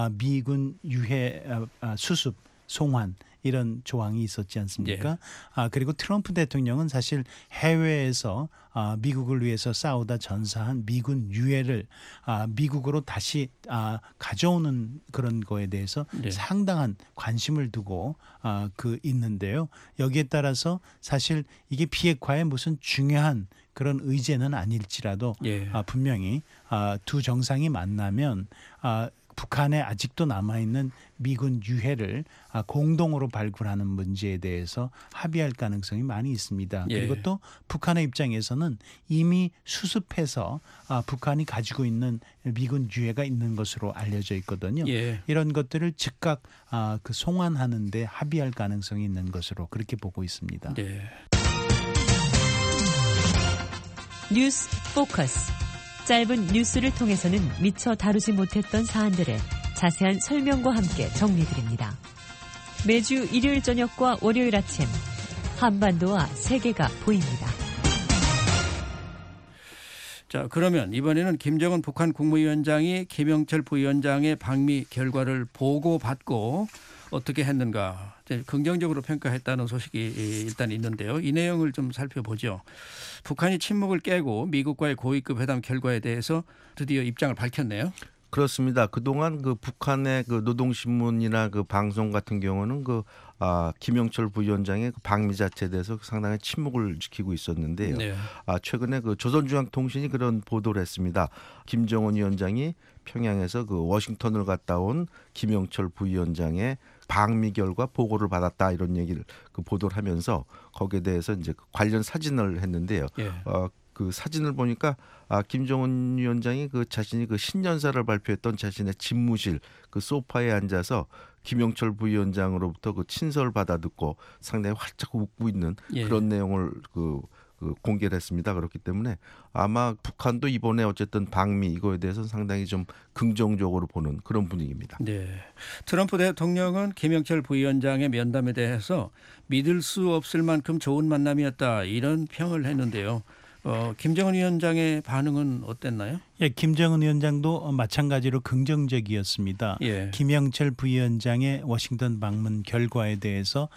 미군 유해 수습 송환 이런 조항이 있었지 않습니까? 그리고 트럼프 대통령은 사실 해외에서 미국을 위해서 싸우다 전사한 미군 유해를 미국으로 다시 가져오는 그런 거에 대해서 네. 상당한 관심을 두고 있는데요. 여기에 따라서 사실 이게 비핵화의 무슨 중요한 그런 의제는 아닐지라도 예. 분명히 두 정상이 만나면 북한에 아직도 남아있는 미군 유해를 공동으로 발굴하는 문제에 대해서 합의할 가능성이 많이 있습니다. 예. 그리고 또 북한의 입장에서는 이미 수습해서 북한이 가지고 있는 미군 유해가 있는 것으로 알려져 있거든요. 예. 이런 것들을 즉각 그 송환하는 데 합의할 가능성이 있는 것으로 그렇게 보고 있습니다. 네. 뉴스 포커스. 짧은 뉴스를 통해서는 미처 다루지 못했던 사안들을 자세한 설명과 함께 정리드립니다. 매주 일요일 저녁과 월요일 아침 한반도와 세계가 보입니다. 자, 그러면 이번에는 김정은 북한 국무위원장이 김영철 부위원장의 방미 결과를 보고받고 어떻게 했는가 긍정적으로 평가했다는 소식이 일단 있는데요. 이 내용을 좀 살펴보죠. 북한이 침묵을 깨고 미국과의 고위급 회담 결과에 대해서 드디어 입장을 밝혔네요. 그렇습니다. 그동안 그 북한의 그 노동신문이나 그 방송 같은 경우는 김영철 부위원장의 그 방미 자체에 대해서 상당히 침묵을 지키고 있었는데요. 네. 최근에 그 조선중앙통신이 그런 보도를 했습니다. 김정은 위원장이 평양에서 그 워싱턴을 갔다 온 김영철 부위원장의 방미 결과 보고를 받았다 이런 얘기를 그 보도를 하면서 거기에 대해서 이제 관련 사진을 했는데요. 예. 그 사진을 보니까 김정은 위원장이 그 자신이 그 신년사를 발표했던 자신의 집무실 그 소파에 앉아서 김영철 부위원장으로부터 그 친서를 받아 듣고 상당히 활짝 웃고 있는 예. 그런 내용을 공개를 했습니다. 그렇기 때문에 아마 북한도 이번에 어쨌든 방미 이거에 대해서는 상당히 좀 긍정적으로 보는 그런 분위기입니다. 네. 트럼프 대통령은 김영철 부위원장의 면담에 대해서 믿을 수 없을 만큼 좋은 만남이었다 이런 평을 했는데요. 김정은 위원장의 반응은 어땠나요? 예, 김정은 위원장도 마찬가지로 긍정적이었습니다. 예. 김영철 부위원장의 워싱턴 방문 결과에 대해서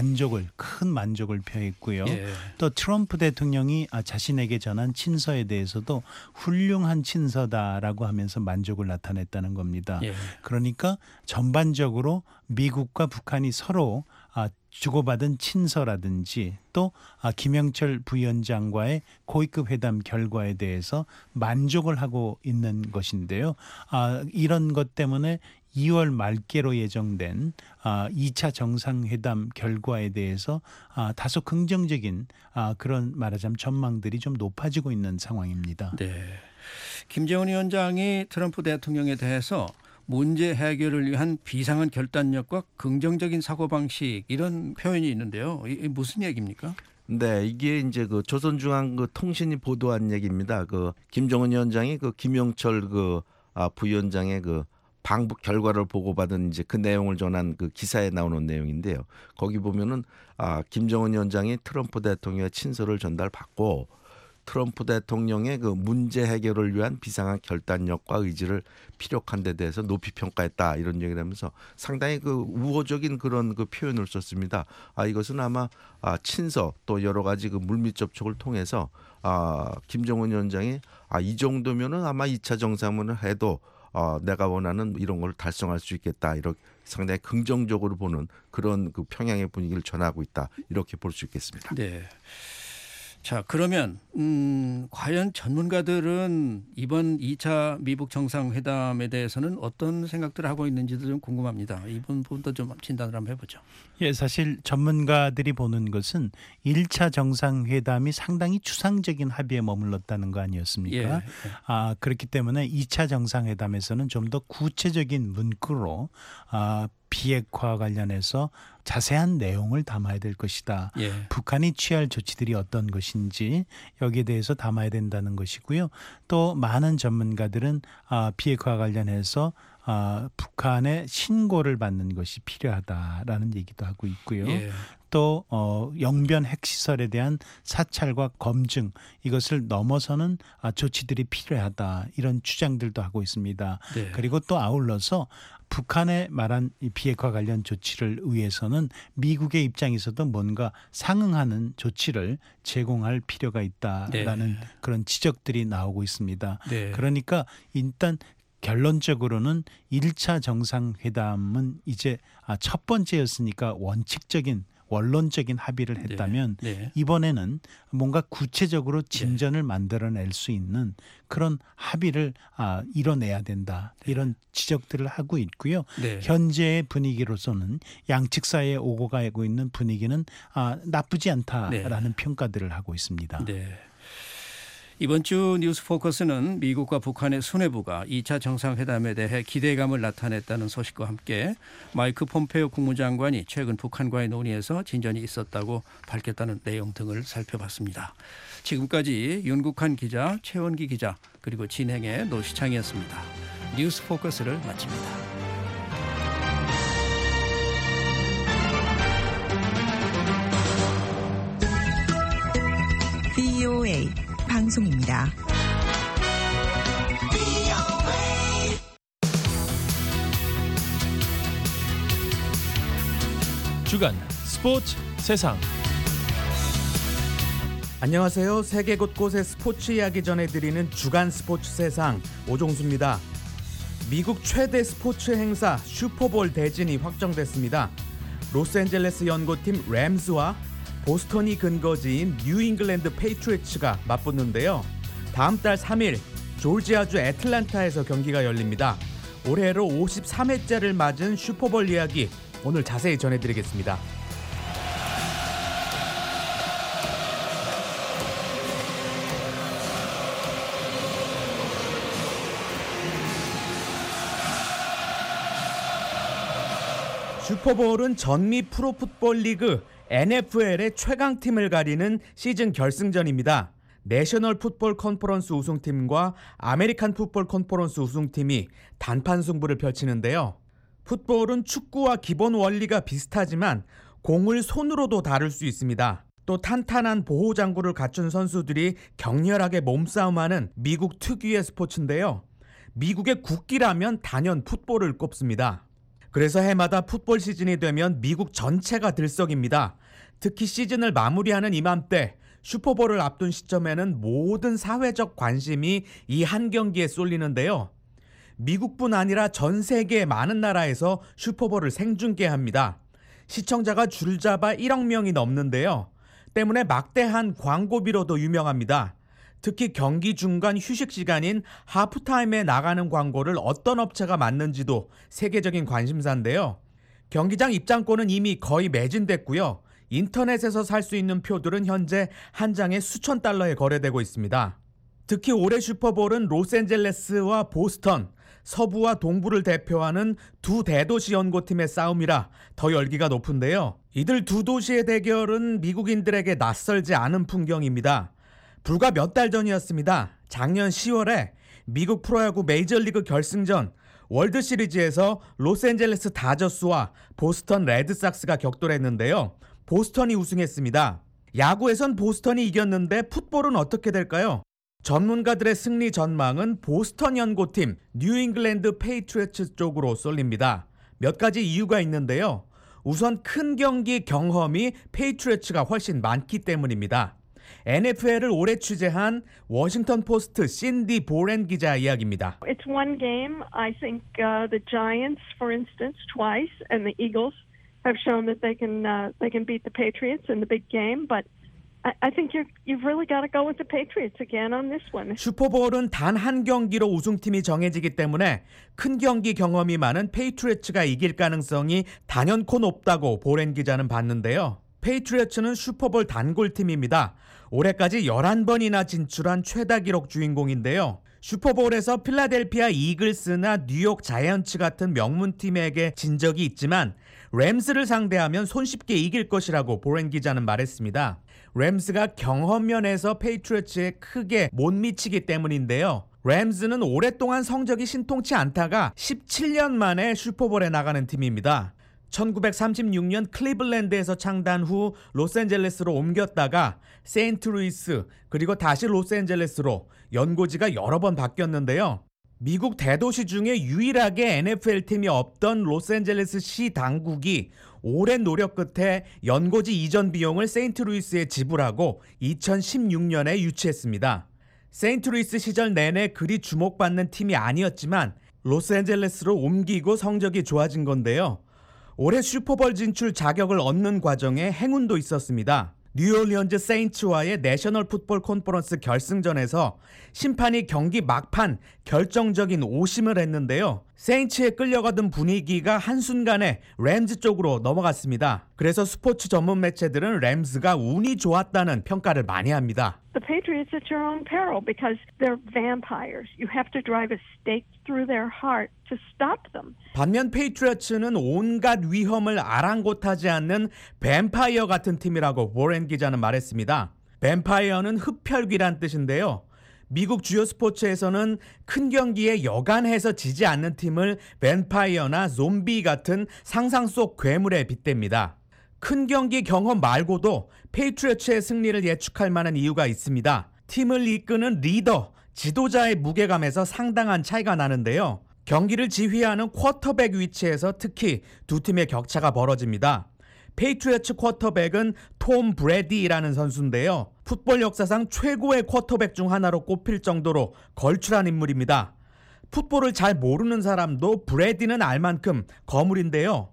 큰 만족을 표했고요. 예. 또 트럼프 대통령이 자신에게 전한 친서에 대해서도 훌륭한 친서다라고 하면서 만족을 나타냈다는 겁니다. 예. 그러니까 전반적으로 미국과 북한이 서로 주고받은 친서라든지 또 김영철 부위원장과의 고위급 회담 결과에 대해서 만족을 하고 있는 것인데요. 이런 것 때문에 2월 말께로 예정된 2차 정상회담 결과에 대해서 다소 긍정적인 그런 말하자면 전망들이 좀 높아지고 있는 상황입니다. 네. 김정은 위원장이 트럼프 대통령에 대해서 문제 해결을 위한 비상한 결단력과 긍정적인 사고방식 이런 표현이 있는데요. 이게 무슨 얘기입니까? 네, 이게 이제 그 조선중앙 그 통신이 보도한 얘기입니다. 그 김정은 위원장이 그 김영철 부위원장의 그 방북 결과를 보고받은 이제 그 내용을 전한 그 기사에 나오는 내용인데요. 거기 보면은 김정은 위원장이 트럼프 대통령의 친서를 전달받고 트럼프 대통령의 그 문제 해결을 위한 비상한 결단력과 의지를 피력한 데 대해서 높이 평가했다 이런 얘기를 하면서 상당히 그 우호적인 그런 그 표현을 썼습니다. 이것은 아마 친서 또 여러 가지 그 물밑 접촉을 통해서 김정은 위원장이 이 정도면은 아마 2차 정상회담을 해도 내가 원하는 이런 걸 달성할 수 있겠다 이렇게 상당히 긍정적으로 보는 그런 그 평양의 분위기를 전하고 있다 이렇게 볼 수 있겠습니다. 네. 자, 그러면 과연 전문가들은 이번 2차 미북 정상회담에 대해서는 어떤 생각들을 하고 있는지도 좀 궁금합니다. 이 부분도 좀 진단을 한번 해보죠. 예, 사실 전문가들이 보는 것은 1차 정상회담이 상당히 추상적인 합의에 머물렀다는 거 아니었습니까? 예. 그렇기 때문에 2차 정상회담에서는 좀 더 구체적인 문구로 비핵화 관련해서 자세한 내용을 담아야 될 것이다. 예. 북한이 취할 조치들이 어떤 것인지 여기에 대해서 담아야 된다는 것이고요. 또 많은 전문가들은 비핵화 관련해서 북한의 신고를 받는 것이 필요하다라는 얘기도 하고 있고요. 예. 또 영변 핵시설에 대한 사찰과 검증 이것을 넘어서는 조치들이 필요하다 이런 주장들도 하고 있습니다. 네. 그리고 또 아울러서 북한의 말한 이 비핵화 관련 조치를 위해서는 미국의 입장에서도 뭔가 상응하는 조치를 제공할 필요가 있다라는 네. 그런 지적들이 나오고 있습니다. 네. 그러니까 일단 결론적으로는 1차 정상회담은 이제 첫 번째였으니까 원론적인 합의를 했다면 네. 이번에는 뭔가 구체적으로 진전을 만들어낼 수 있는 그런 합의를 이뤄내야 된다. 이런 지적들을 하고 있고요. 네. 현재의 분위기로서는 양측 사이에 오고 가고 있는 분위기는 나쁘지 않다라는 평가들을 하고 있습니다. 네. 이번 주 뉴스 포커스는 미국과 북한의 수뇌부가 2차 정상회담에 대해 기대감을 나타냈다는 소식과 함께 마이크 폼페이오 국무장관이 최근 북한과의 논의에서 진전이 있었다고 밝혔다는 내용 등을 살펴봤습니다. 지금까지 윤국한 기자, 최원기 기자 그리고 진행의 노시창이었습니다. 뉴스 포커스를 마칩니다. VOA 방송입니다. 주간 스포츠 세상. 안녕하세요. 세계 곳곳의 스포츠 이야기 전해드리는 주간 스포츠 세상 오종수입니다. 미국 최대 스포츠 행사 슈퍼볼 대진이 확정됐습니다. 로스앤젤레스 연고팀 램스와 보스턴이 근거지인 뉴잉글랜드 페이트리츠가 맞붙는데요. 다음 달 3일 조지아주 애틀랜타에서 경기가 열립니다. 올해로 53회째를 맞은 슈퍼볼 이야기 오늘 자세히 전해드리겠습니다. 슈퍼볼은 전미 프로풋볼 리그 NFL의 최강팀을 가리는 시즌 결승전입니다. 내셔널 풋볼 컨퍼런스 우승팀과 아메리칸 풋볼 컨퍼런스 우승팀이 단판 승부를 펼치는데요. 풋볼은 축구와 기본 원리가 비슷하지만 공을 손으로도 다룰 수 있습니다. 또 탄탄한 보호장구를 갖춘 선수들이 격렬하게 몸싸움하는 미국 특유의 스포츠인데요. 미국의 국기라면 단연 풋볼을 꼽습니다. 그래서 해마다 풋볼 시즌이 되면 미국 전체가 들썩입니다. 특히 시즌을 마무리하는 이맘때 슈퍼볼을 앞둔 시점에는 모든 사회적 관심이 이 한 경기에 쏠리는데요. 미국뿐 아니라 전 세계의 많은 나라에서 슈퍼볼을 생중계합니다. 시청자가 줄잡아 1억 명이 넘는데요. 때문에 막대한 광고비로도 유명합니다. 특히 경기 중간 휴식 시간인 하프타임에 나가는 광고를 어떤 업체가 맞는지도 세계적인 관심사인데요. 경기장 입장권은 이미 거의 매진됐고요. 인터넷에서 살 수 있는 표들은 현재 한 장에 수천 달러에 거래되고 있습니다. 특히 올해 슈퍼볼은 로스앤젤레스와 보스턴, 서부와 동부를 대표하는 두 대도시 연고팀의 싸움이라 더 열기가 높은데요. 이들 두 도시의 대결은 미국인들에게 낯설지 않은 풍경입니다. 불과 몇 달 전이었습니다. 작년 10월에 미국 프로야구 메이저리그 결승전 월드시리즈에서 로스앤젤레스 다저스와 보스턴 레드삭스가 격돌했는데요. 보스턴이 우승했습니다. 야구에선 보스턴이 이겼는데 풋볼은 어떻게 될까요? 전문가들의 승리 전망은 보스턴 연고팀 뉴잉글랜드 페이트리어츠 쪽으로 쏠립니다. 몇 가지 이유가 있는데요. 우선 큰 경기 경험이 페이트리어츠가 훨씬 많기 때문입니다. NFL을 오래 취재한 워싱턴 포스트 신디 보렌 기자 이야기입니다. It's one game. I think the Giants, for instance, twice, and the Eagles have shown that they can beat the Patriots in the big game, but I think you've really got to go with the Patriots again on this one. 슈퍼볼은 단 한 경기로 우승팀이 정해지기 때문에 큰 경기 경험이 많은 페이트리어츠가 이길 가능성이 단연코 높다고 보렌 기자는 봤는데요. 페이트리어츠는 슈퍼볼 단골팀입니다. 올해까지 11번이나 진출한 최다 기록 주인공인데요. 슈퍼볼에서 필라델피아 이글스나 뉴욕 자이언츠 같은 명문팀에게 진 적이 있지만 램스를 상대하면 손쉽게 이길 것이라고 보렌 기자는 말했습니다. 램스가 경험면에서 페이트리어츠에 크게 못 미치기 때문인데요. 램스는 오랫동안 성적이 신통치 않다가 17년 만에 슈퍼볼에 나가는 팀입니다. 1936년 클리블랜드에서 창단 후 로스앤젤레스로 옮겼다가 세인트루이스 그리고 다시 로스앤젤레스로 연고지가 여러 번 바뀌었는데요. 미국 대도시 중에 유일하게 NFL팀이 없던 로스앤젤레스시 당국이 오랜 노력 끝에 연고지 이전 비용을 세인트루이스에 지불하고 2016년에 유치했습니다. 세인트루이스 시절 내내 그리 주목받는 팀이 아니었지만 로스앤젤레스로 옮기고 성적이 좋아진 건데요. 올해 슈퍼볼 진출 자격을 얻는 과정에 행운도 있었습니다. 뉴올리언즈 세인츠와의 내셔널 풋볼 컨퍼런스 결승전에서 심판이 경기 막판 결정적인 오심을 했는데요. 세인츠에 끌려가던 분위기가 한순간에 램즈 쪽으로 넘어갔습니다. 그래서 스포츠 전문 매체들은 램즈가 운이 좋았다는 평가를 많이 합니다. The Patriots at your own peril because they're vampires. You have to drive a stake through their heart to stop them. 반면 페이트리어츠는 온갖 위험을 아랑곳하지 않는 뱀파이어 같은 팀이라고 보렌 기자는 말했습니다. 뱀파이어는 흡혈귀란 뜻인데요. 미국 주요 스포츠에서는 큰 경기에 여간해서 지지 않는 팀을 뱀파이어나 좀비 같은 상상 속 괴물에 빗댑니다. 큰 경기 경험 말고도 페이트리어츠의 승리를 예측할 만한 이유가 있습니다. 팀을 이끄는 리더, 지도자의 무게감에서 상당한 차이가 나는데요. 경기를 지휘하는 쿼터백 위치에서 특히 두 팀의 격차가 벌어집니다. 페이트리어츠 쿼터백은 톰 브래디라는 선수인데요. 풋볼 역사상 최고의 쿼터백 중 하나로 꼽힐 정도로 걸출한 인물입니다. 풋볼을 잘 모르는 사람도 브래디는 알 만큼 거물인데요.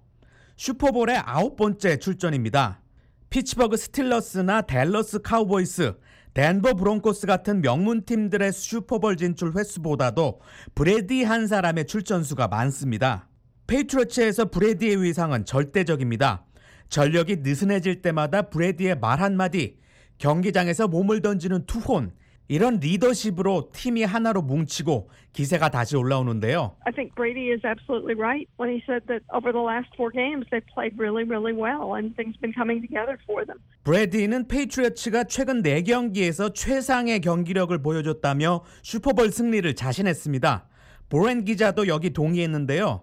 슈퍼볼의 9번째 출전입니다. 피츠버그 스틸러스나 댈러스 카우보이스, 덴버 브론코스 같은 명문팀들의 슈퍼볼 진출 횟수보다도 브래디 한 사람의 출전수가 많습니다. 페이트리어츠에서 브래디의 위상은 절대적입니다. 전력이 느슨해질 때마다 브래디의 말 한마디, 경기장에서 몸을 던지는 투혼, 이런 리더십으로 팀이 하나로 뭉치고 기세가 다시 올라오는데요. I think Brady is absolutely right when he said that over the last 4 games they've played really, really well and things been coming together for them. 브래디는 페이트리어츠가 최근 4경기에서 최상의 경기력을 보여줬다며 슈퍼볼 승리를 자신했습니다. 보렌 기자도 여기 동의했는데요.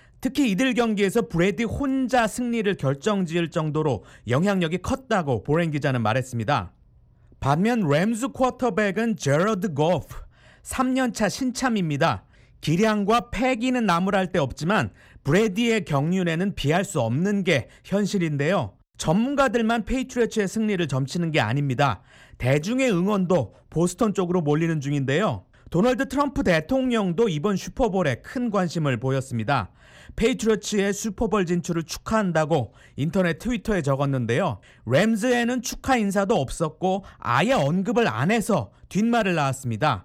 특히 이들 경기에서 브래디 혼자 승리를 결정지을 정도로 영향력이 컸다고 보렌 기자는 말했습니다. 반면 램스 쿼터백은 제러드 고프, 3년차 신참입니다. 기량과 패기는 나무랄 데 없지만 브래디의 경륜에는 비할 수 없는 게 현실인데요. 전문가들만 페이트리어츠의 승리를 점치는 게 아닙니다. 대중의 응원도 보스턴 쪽으로 몰리는 중인데요. 도널드 트럼프 대통령도 이번 슈퍼볼에 큰 관심을 보였습니다. 페이트리어츠의 슈퍼볼 진출을 축하한다고 인터넷 트위터에 적었는데요. 램즈에는 축하 인사도 없었고 아예 언급을 안 해서 뒷말을 낳았습니다.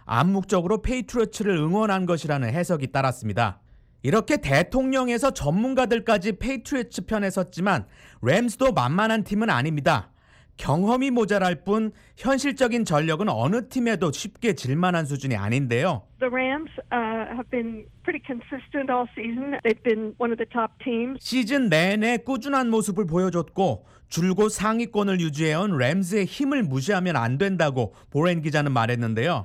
암묵적으로 페이트리어츠를 응원한 것이라는 해석이 따랐습니다. 이렇게 대통령에서 전문가들까지 페이트리어츠 편에 섰지만 램스도 만만한 팀은 아닙니다. 경험이 모자랄 뿐 현실적인 전력은 어느 팀에도 쉽게 질만한 수준이 아닌데요. The Rams have been pretty consistent all season. They've been one of the top teams. 시즌 내내 꾸준한 모습을 보여줬고 줄곧 상위권을 유지해온 램스의 힘을 무시하면 안 된다고 보렌 기자는 말했는데요.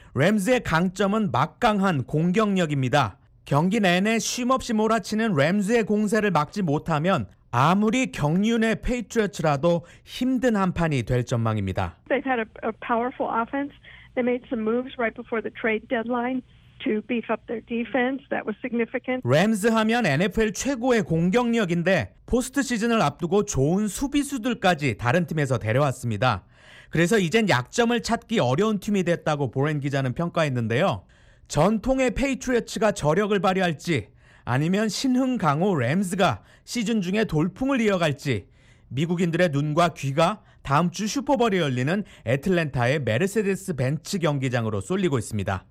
램스의 강점은 막강한 공격력입니다. 경기 내내 쉼없이 몰아치는 램스의 공세를 막지 못하면 아무리 경륜의 페이트리어츠라도 힘든 한판이 될 전망입니다. They've had a powerful offense. They made some moves right before the trade deadline to beef up their defense. That was significant. 램즈 하면 NFL 최고의 공격력인데 포스트 시즌을 앞두고 좋은 수비수들까지 다른 팀에서 데려왔습니다. 그래서 이젠 약점을 찾기 어려운 팀이 됐다고 보렌 기자는 평가했는데요. 전통의 페이트리어츠가 저력을 발휘할지 아니면 신흥강호 램즈가 시즌 중에 돌풍을 이어갈지 미국인들의 눈과 귀가 다음 주 슈퍼볼이 열리는 애틀랜타의 메르세데스 벤츠 경기장으로 쏠리고 있습니다.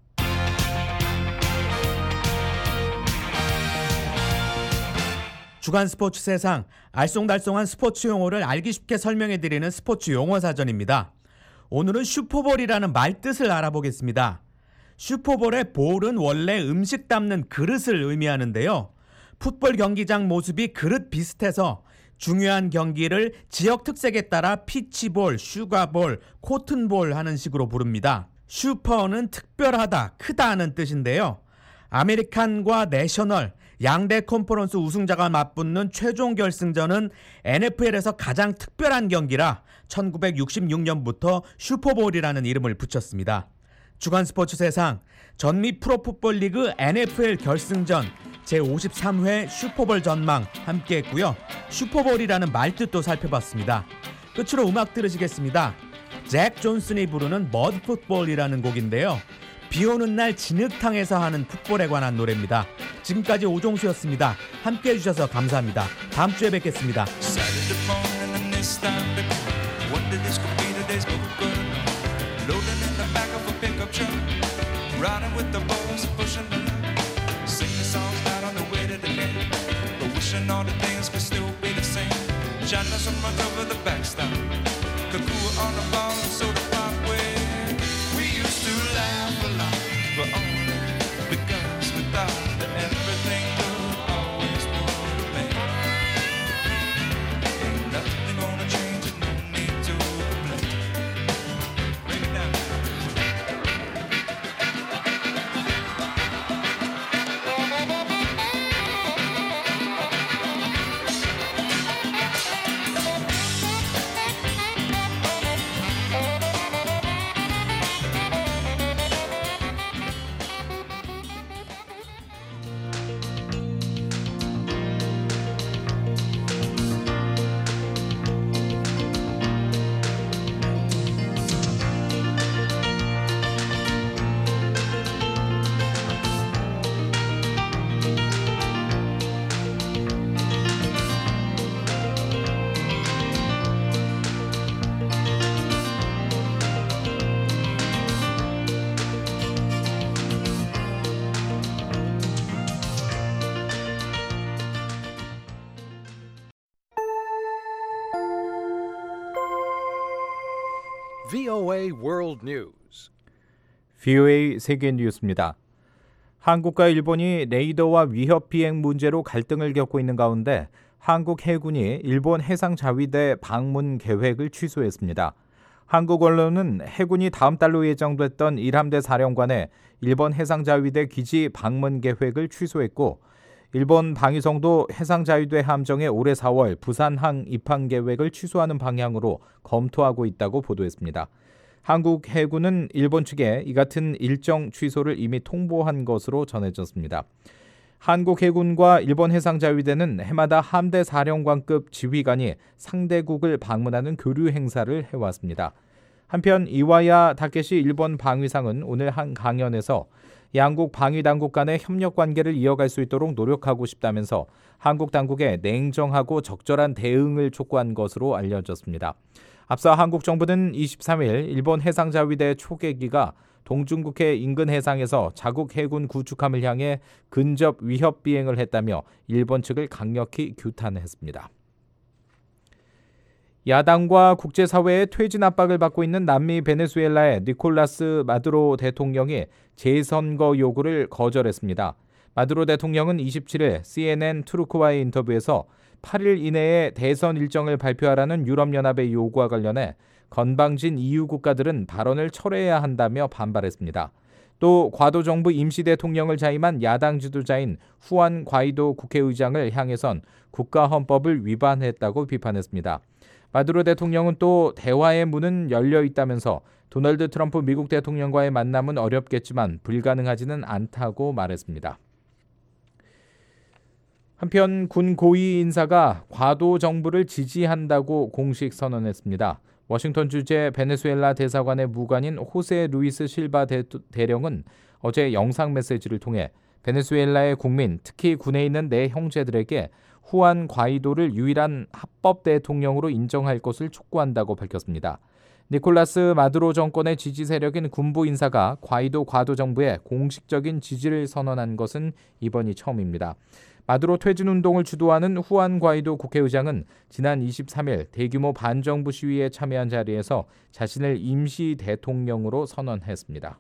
주간 스포츠 세상, 알쏭달쏭한 스포츠 용어를 알기 쉽게 설명해드리는 스포츠 용어 사전입니다. 오늘은 슈퍼볼이라는 말뜻을 알아보겠습니다. 슈퍼볼의 볼은 원래 음식 담는 그릇을 의미하는데요. 풋볼 경기장 모습이 그릇 비슷해서 중요한 경기를 지역 특색에 따라 피치볼, 슈가볼, 코튼볼 하는 식으로 부릅니다. 슈퍼는 특별하다, 크다는 뜻인데요. 아메리칸과 내셔널, 양대 컨퍼런스 우승자가 맞붙는 최종 결승전은 NFL에서 가장 특별한 경기라 1966년부터 슈퍼볼이라는 이름을 붙였습니다. 주간 스포츠 세상, 전미 프로풋볼 리그 NFL 결승전 제53회 슈퍼볼 전망 함께했고요. 슈퍼볼이라는 말뜻도 살펴봤습니다. 끝으로 음악 들으시겠습니다. 잭 존슨이 부르는 머드풋볼이라는 곡인데요. 비오는 날 진흙탕에서 하는 풋볼에 관한 노래입니다. 지금까지 오종수였습니다. 함께해 주셔서 감사합니다. 다음 주에 뵙겠습니다. Riding with the boys, pushing the line, singing songs out on the way to the game, but wishing all the things could still be the same. Shining some runs over the backstop, Kakua on the ball and soda pop way. We used to laugh a lot, but only because we thought that everything would always remain. Ain't nothing gonna change it, no need to complain. Break it down. VOA World News. VOA 세계 뉴스입니다. 한국과 일본이 레이더와 위협 비행 문제로 갈등을 겪고 있는 가운데 한국 해군이 일본 해상자위대 방문 계획을 취소했습니다. 한국 언론은 해군이 다음 달로 예정됐던 일함대 사령관의 일본 해상자위대 기지 방문 계획을 취소했고 일본 방위성도 해상자위대 함정의 올해 4월 부산항 입항 계획을 취소하는 방향으로 검토하고 있다고 보도했습니다. 한국 해군은 일본 측에 이 같은 일정 취소를 이미 통보한 것으로 전해졌습니다. 한국 해군과 일본 해상자위대는 해마다 함대 사령관급 지휘관이 상대국을 방문하는 교류 행사를 해왔습니다. 한편 이와야 다케시 일본 방위상은 오늘 한 강연에서 양국 방위당국 간의 협력 관계를 이어갈 수 있도록 노력하고 싶다면서 한국 당국에 냉정하고 적절한 대응을 촉구한 것으로 알려졌습니다. 앞서 한국 정부는 23일 일본 해상자위대 초계기가 동중국해 인근 해상에서 자국 해군 구축함을 향해 근접 위협 비행을 했다며 일본 측을 강력히 규탄했습니다. 야당과 국제사회의 퇴진 압박을 받고 있는 남미 베네수엘라의 니콜라스 마두로 대통령이 재선거 요구를 거절했습니다. 마두로 대통령은 27일 CNN 투르크와의 인터뷰에서 8일 이내에 대선 일정을 발표하라는 유럽연합의 요구와 관련해 건방진 EU 국가들은 발언을 철회해야 한다며 반발했습니다. 또 과도 정부 임시 대통령을 자임한 야당 지도자인 후안 과이도 국회의장을 향해선 국가 헌법을 위반했다고 비판했습니다. 마두로 대통령은 또 대화의 문은 열려 있다면서 도널드 트럼프 미국 대통령과의 만남은 어렵겠지만 불가능하지는 않다고 말했습니다. 한편 군 고위 인사가 과도 정부를 지지한다고 공식 선언했습니다. 워싱턴 주재 베네수엘라 대사관의 무관인 호세 루이스 실바 대령은 어제 영상 메시지를 통해 베네수엘라의 국민, 특히 군에 있는 내 형제들에게 후안 과이도를 유일한 합법 대통령으로 인정할 것을 촉구한다고 밝혔습니다. 니콜라스 마두로 정권의 지지 세력인 군부 인사가 과이도 과도 정부에 공식적인 지지를 선언한 것은 이번이 처음입니다. 마두로 퇴진운동을 주도하는 후안 과이도 국회의장은 지난 23일 대규모 반정부 시위에 참여한 자리에서 자신을 임시 대통령으로 선언했습니다.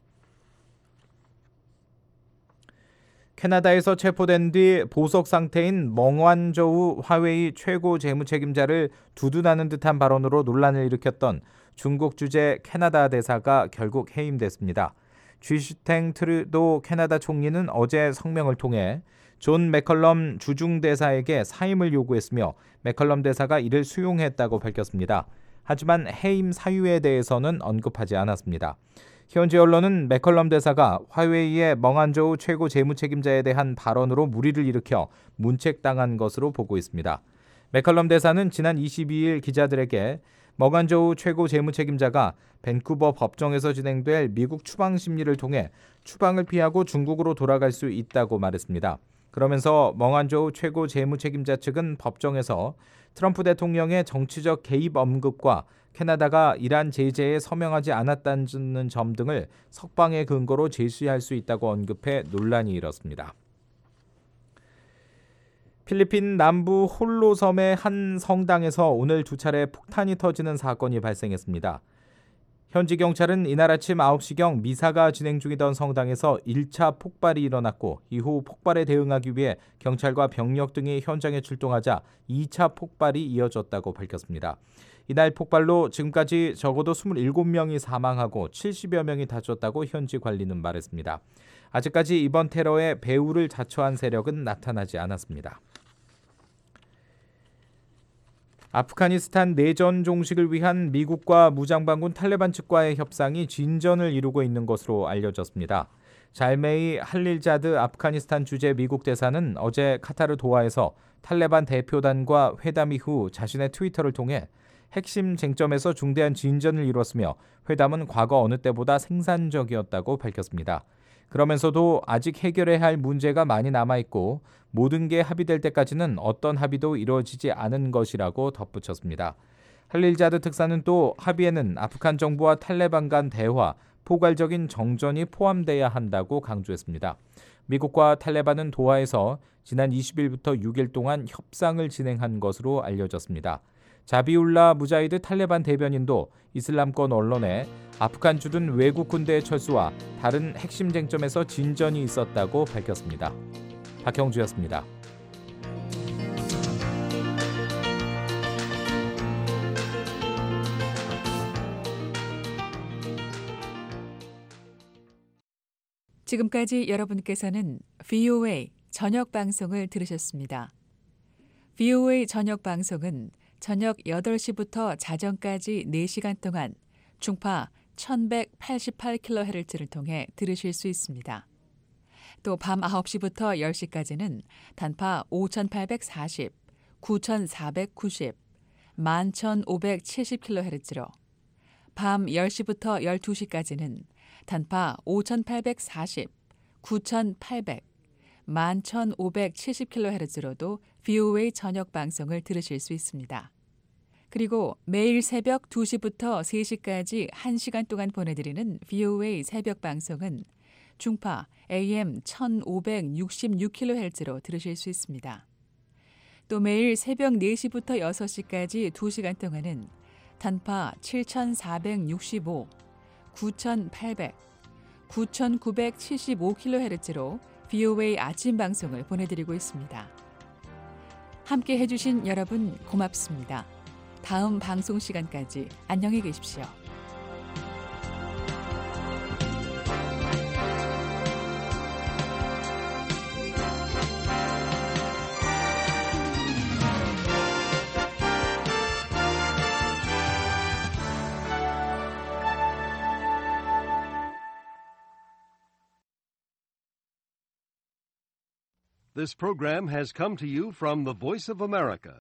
캐나다에서 체포된 뒤 보석 상태인 멍완저우 화웨이 최고 재무책임자를 두둔하는 듯한 발언으로 논란을 일으켰던 중국 주재 캐나다 대사가 결국 해임됐습니다. 쥐슈탱 트루도 캐나다 총리는 어제 성명을 통해 존 맥컬럼 주중 대사에게 사임을 요구했으며 맥컬럼 대사가 이를 수용했다고 밝혔습니다. 하지만 해임 사유에 대해서는 언급하지 않았습니다. 현지 언론은 맥컬럼 대사가 화웨이의 멍완저우 최고 재무책임자에 대한 발언으로 물의를 일으켜 문책당한 것으로 보고 있습니다. 맥컬럼 대사는 지난 22일 기자들에게 멍완저우 최고 재무책임자가 밴쿠버 법정에서 진행될 미국 추방 심리를 통해 추방을 피하고 중국으로 돌아갈 수 있다고 말했습니다. 그러면서 멍완저우 최고 재무책임자 측은 법정에서 트럼프 대통령의 정치적 개입 언급과 캐나다가 이란 제재에 서명하지 않았다는 점 등을 석방의 근거로 제시할 수 있다고 언급해 논란이 일었습니다. 필리핀 남부 홀로 섬의 한 성당에서 오늘 두 차례 폭탄이 터지는 사건이 발생했습니다. 현지 경찰은 이날 아침 9시경 미사가 진행 중이던 성당에서 1차 폭발이 일어났고 이후 폭발에 대응하기 위해 경찰과 병력 등이 현장에 출동하자 2차 폭발이 이어졌다고 밝혔습니다. 이날 폭발로 지금까지 적어도 27명이 사망하고 70여 명이 다쳤다고 현지 관리는 말했습니다. 아직까지 이번 테러에 배후를 자처한 세력은 나타나지 않았습니다. 아프가니스탄 내전 종식을 위한 미국과 무장반군 탈레반 측과의 협상이 진전을 이루고 있는 것으로 알려졌습니다. 잘메이 할릴자드 아프가니스탄 주재 미국 대사는 어제 카타르 도하에서 탈레반 대표단과 회담 이후 자신의 트위터를 통해 핵심 쟁점에서 중대한 진전을 이뤘으며 회담은 과거 어느 때보다 생산적이었다고 밝혔습니다. 그러면서도 아직 해결해야 할 문제가 많이 남아있고 모든 게 합의될 때까지는 어떤 합의도 이루어지지 않은 것이라고 덧붙였습니다. 할릴자드 특사는 또 합의에는 아프간 정부와 탈레반 간 대화, 포괄적인 정전이 포함돼야 한다고 강조했습니다. 미국과 탈레반은 도하에서 지난 20일부터 6일 동안 협상을 진행한 것으로 알려졌습니다. 자비울라 무자히드 탈레반 대변인도 이슬람권 언론에 아프간 주둔 외국 군대의 철수와 다른 핵심 쟁점에서 진전이 있었다고 밝혔습니다. 박형주였습니다. 지금까지 여러분께서는 VOA 저녁 방송을 들으셨습니다. VOA 저녁 방송은 저녁 8시부터 자정까지 4시간 동안 중파 1188kHz를 통해 들으실 수 있습니다. 또 밤 9시부터 10시까지는 단파 5840, 9490, 11570kHz로 밤 10시부터 12시까지는 단파 5840, 9800, 11570kHz로도 VOA 저녁 방송을 들으실 수 있습니다. 그리고 매일 새벽 2시부터 3시까지 1시간 동안 보내드리는 VOA 새벽 방송은 중파 AM 1566kHz로 들으실 수 있습니다. 또 매일 새벽 4시부터 6시까지 2시간 동안은 단파 7465, 9800, 9975kHz로 VOA 아침 방송을 보내드리고 있습니다. 함께 해주신 여러분 고맙습니다. 다음 방송 시간까지 안녕히 계십시오. This program has come to you from the Voice of America,